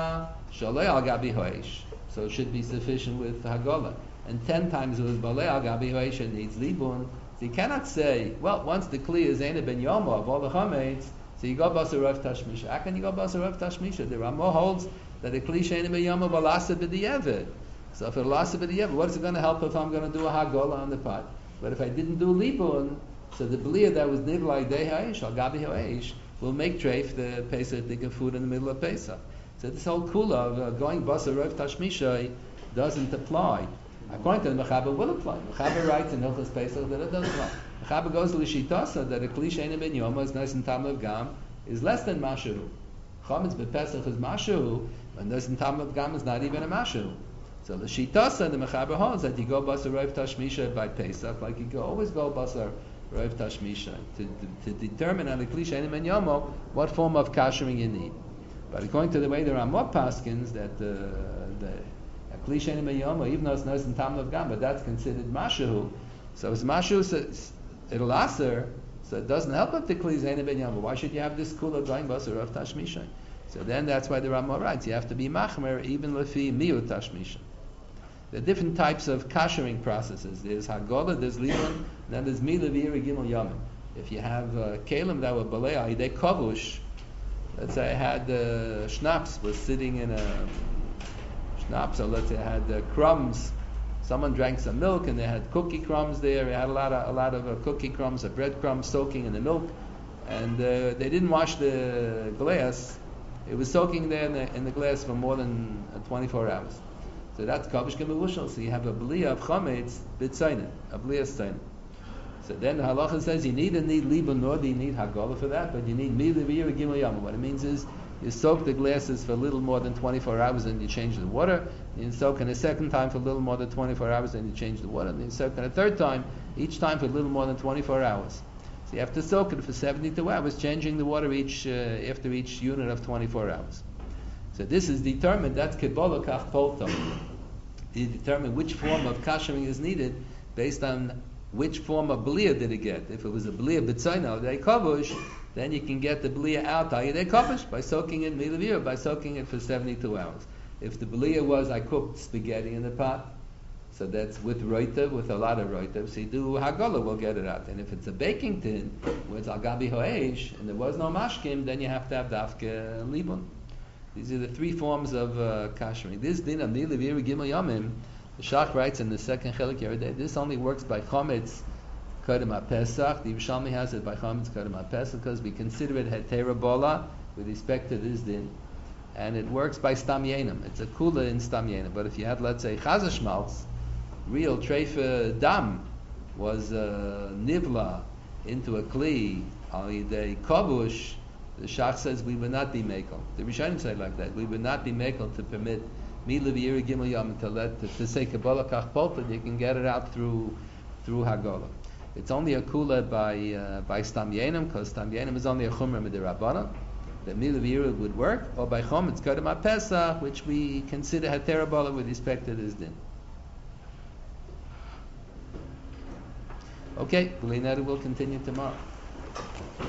Shalei Al Gabi Hoesh. So it should be sufficient with Hagolah. And ten times it was Balei Al Gabi Hoesh and needs Libun. So you cannot say, well, once the Kli is Eina Ben Yomo of all the Chometz, so you go Basar Roiv Tashmisha. How can you go Basar Roiv Tashmisha? The Ramah holds that a Kli She'ein Ben Yoma Balasa B'Di'evet. So if it Balasa B'Di'evet, what is it going to help if I'm going to do a Hagolah on the pot? But if I didn't do Libun, so the B'liya that was Nivlai Dei Ha'ish, Al Gabi Ha'Ish, will make treif the Pesach Dika food in the middle of Pesach. So this whole kula of uh, going Basar Roiv Tashmisha doesn't apply. According to the Mechaber, will apply. Mechaber writes in Hilchos Pesach that it doesn't apply. Mechaber goes to L'Shitasa that a Kli She'ein Ben Yoma is nice and Tam Lev Gam is less than Mashu. Chometz B'Pesach is Mashu, and this in Tam Lev Gam is not even a Mashu. So the Shitasa, the Mechaber holds that you go Basar Roiv Tashmisha by Pesach, like you go, always go Basar Roiv Tashmisha, to, to, to determine on the Kli She'ein Ben Yomo what form of kashering you need. But according to the way the Ramah paskins, that uh, the Kli She'ein Ben Yomo, even though it's nice in Tam Lev Gam, but that's considered Mashu. So it's Mashu, so it'll aser, so it doesn't help if the Kli is Ein Ben Yomo. Why should you have this kula going Basar Roiv Tashmisha? So then that's why the Ramah writes, you have to be machmer even lefi miut tashmisha. There are different types of kashering processes. There's hagolah, there's liban, and then there's milah v'yiri gimel yamim. If you have uh, kalim that were balei they kavush, let's say I had uh, schnapps was sitting in a schnapps, or let's say I had uh, crumbs. Someone drank some milk and they had cookie crumbs there. They had a lot of a lot of uh, cookie crumbs, or bread crumbs soaking in the milk, and uh, they didn't wash the glass. It was soaking there in the, in the glass for more than uh, twenty-four hours. So that's kavush gemuvushal. So you have a b'liya of chametz b'tzaynin, a b'liya tzaynin. So then the halacha says you need a need libun, nor do you need hagolah for that, but you need milah v'yir gimel yama. What it means is you soak the glasses for a little more than twenty-four hours and you change the water. You soak in a second time for a little more than twenty-four hours and you change the water. And you soak in a third time, each time for a little more than twenty-four hours. So you have to soak it for seventy-two hours, changing the water each uh, after each unit of twenty-four hours. So this is determined, that's Kibbolah Kach Polto. You determine which form of kashering is needed based on which form of b'liya did it get. If it was a b'liya b'tzayna, they kavush, then you can get the b'liya out, they kavush, by soaking it milavir, by soaking it for seventy-two hours. If the b'liya was, I cooked spaghetti in the pot, so that's with roita, with a lot of roita, so you do hagolah, we'll get it out. And if it's a baking tin, where it's al gabi ho'esh, and there was no mashkim, then you have to have dafke libun. These are the three forms of uh, kashering. This din of milavir gimel yamim, the Shach writes in the second chelik Yeridei, this only works by chometz kodem ha-pesach. The Yerushalmi has it by chometz kodem ha-pesach because we consider it hetera bola with respect to this din, and it works by stam yenim. It's a kula in stam yenim. But if you had, let's say, chazashmalz, real treifa dam was uh, nivla into a kli al yidei kavush, the Shach says we would not be mekel. The Rishonim say like that. We would not be mekel to permit milah v'yira gimel yom to let to, to say kabbalah kach polta. You can get it out through through hagolah. It's only a kula by uh, by stam yenim, because stam yenim is only a chumrah midirabbanan. That milah v'yira would work, or by chom it's kodem ha-pesach, which we consider hetera with respect to this din. Okay, B'lei Neder will continue tomorrow.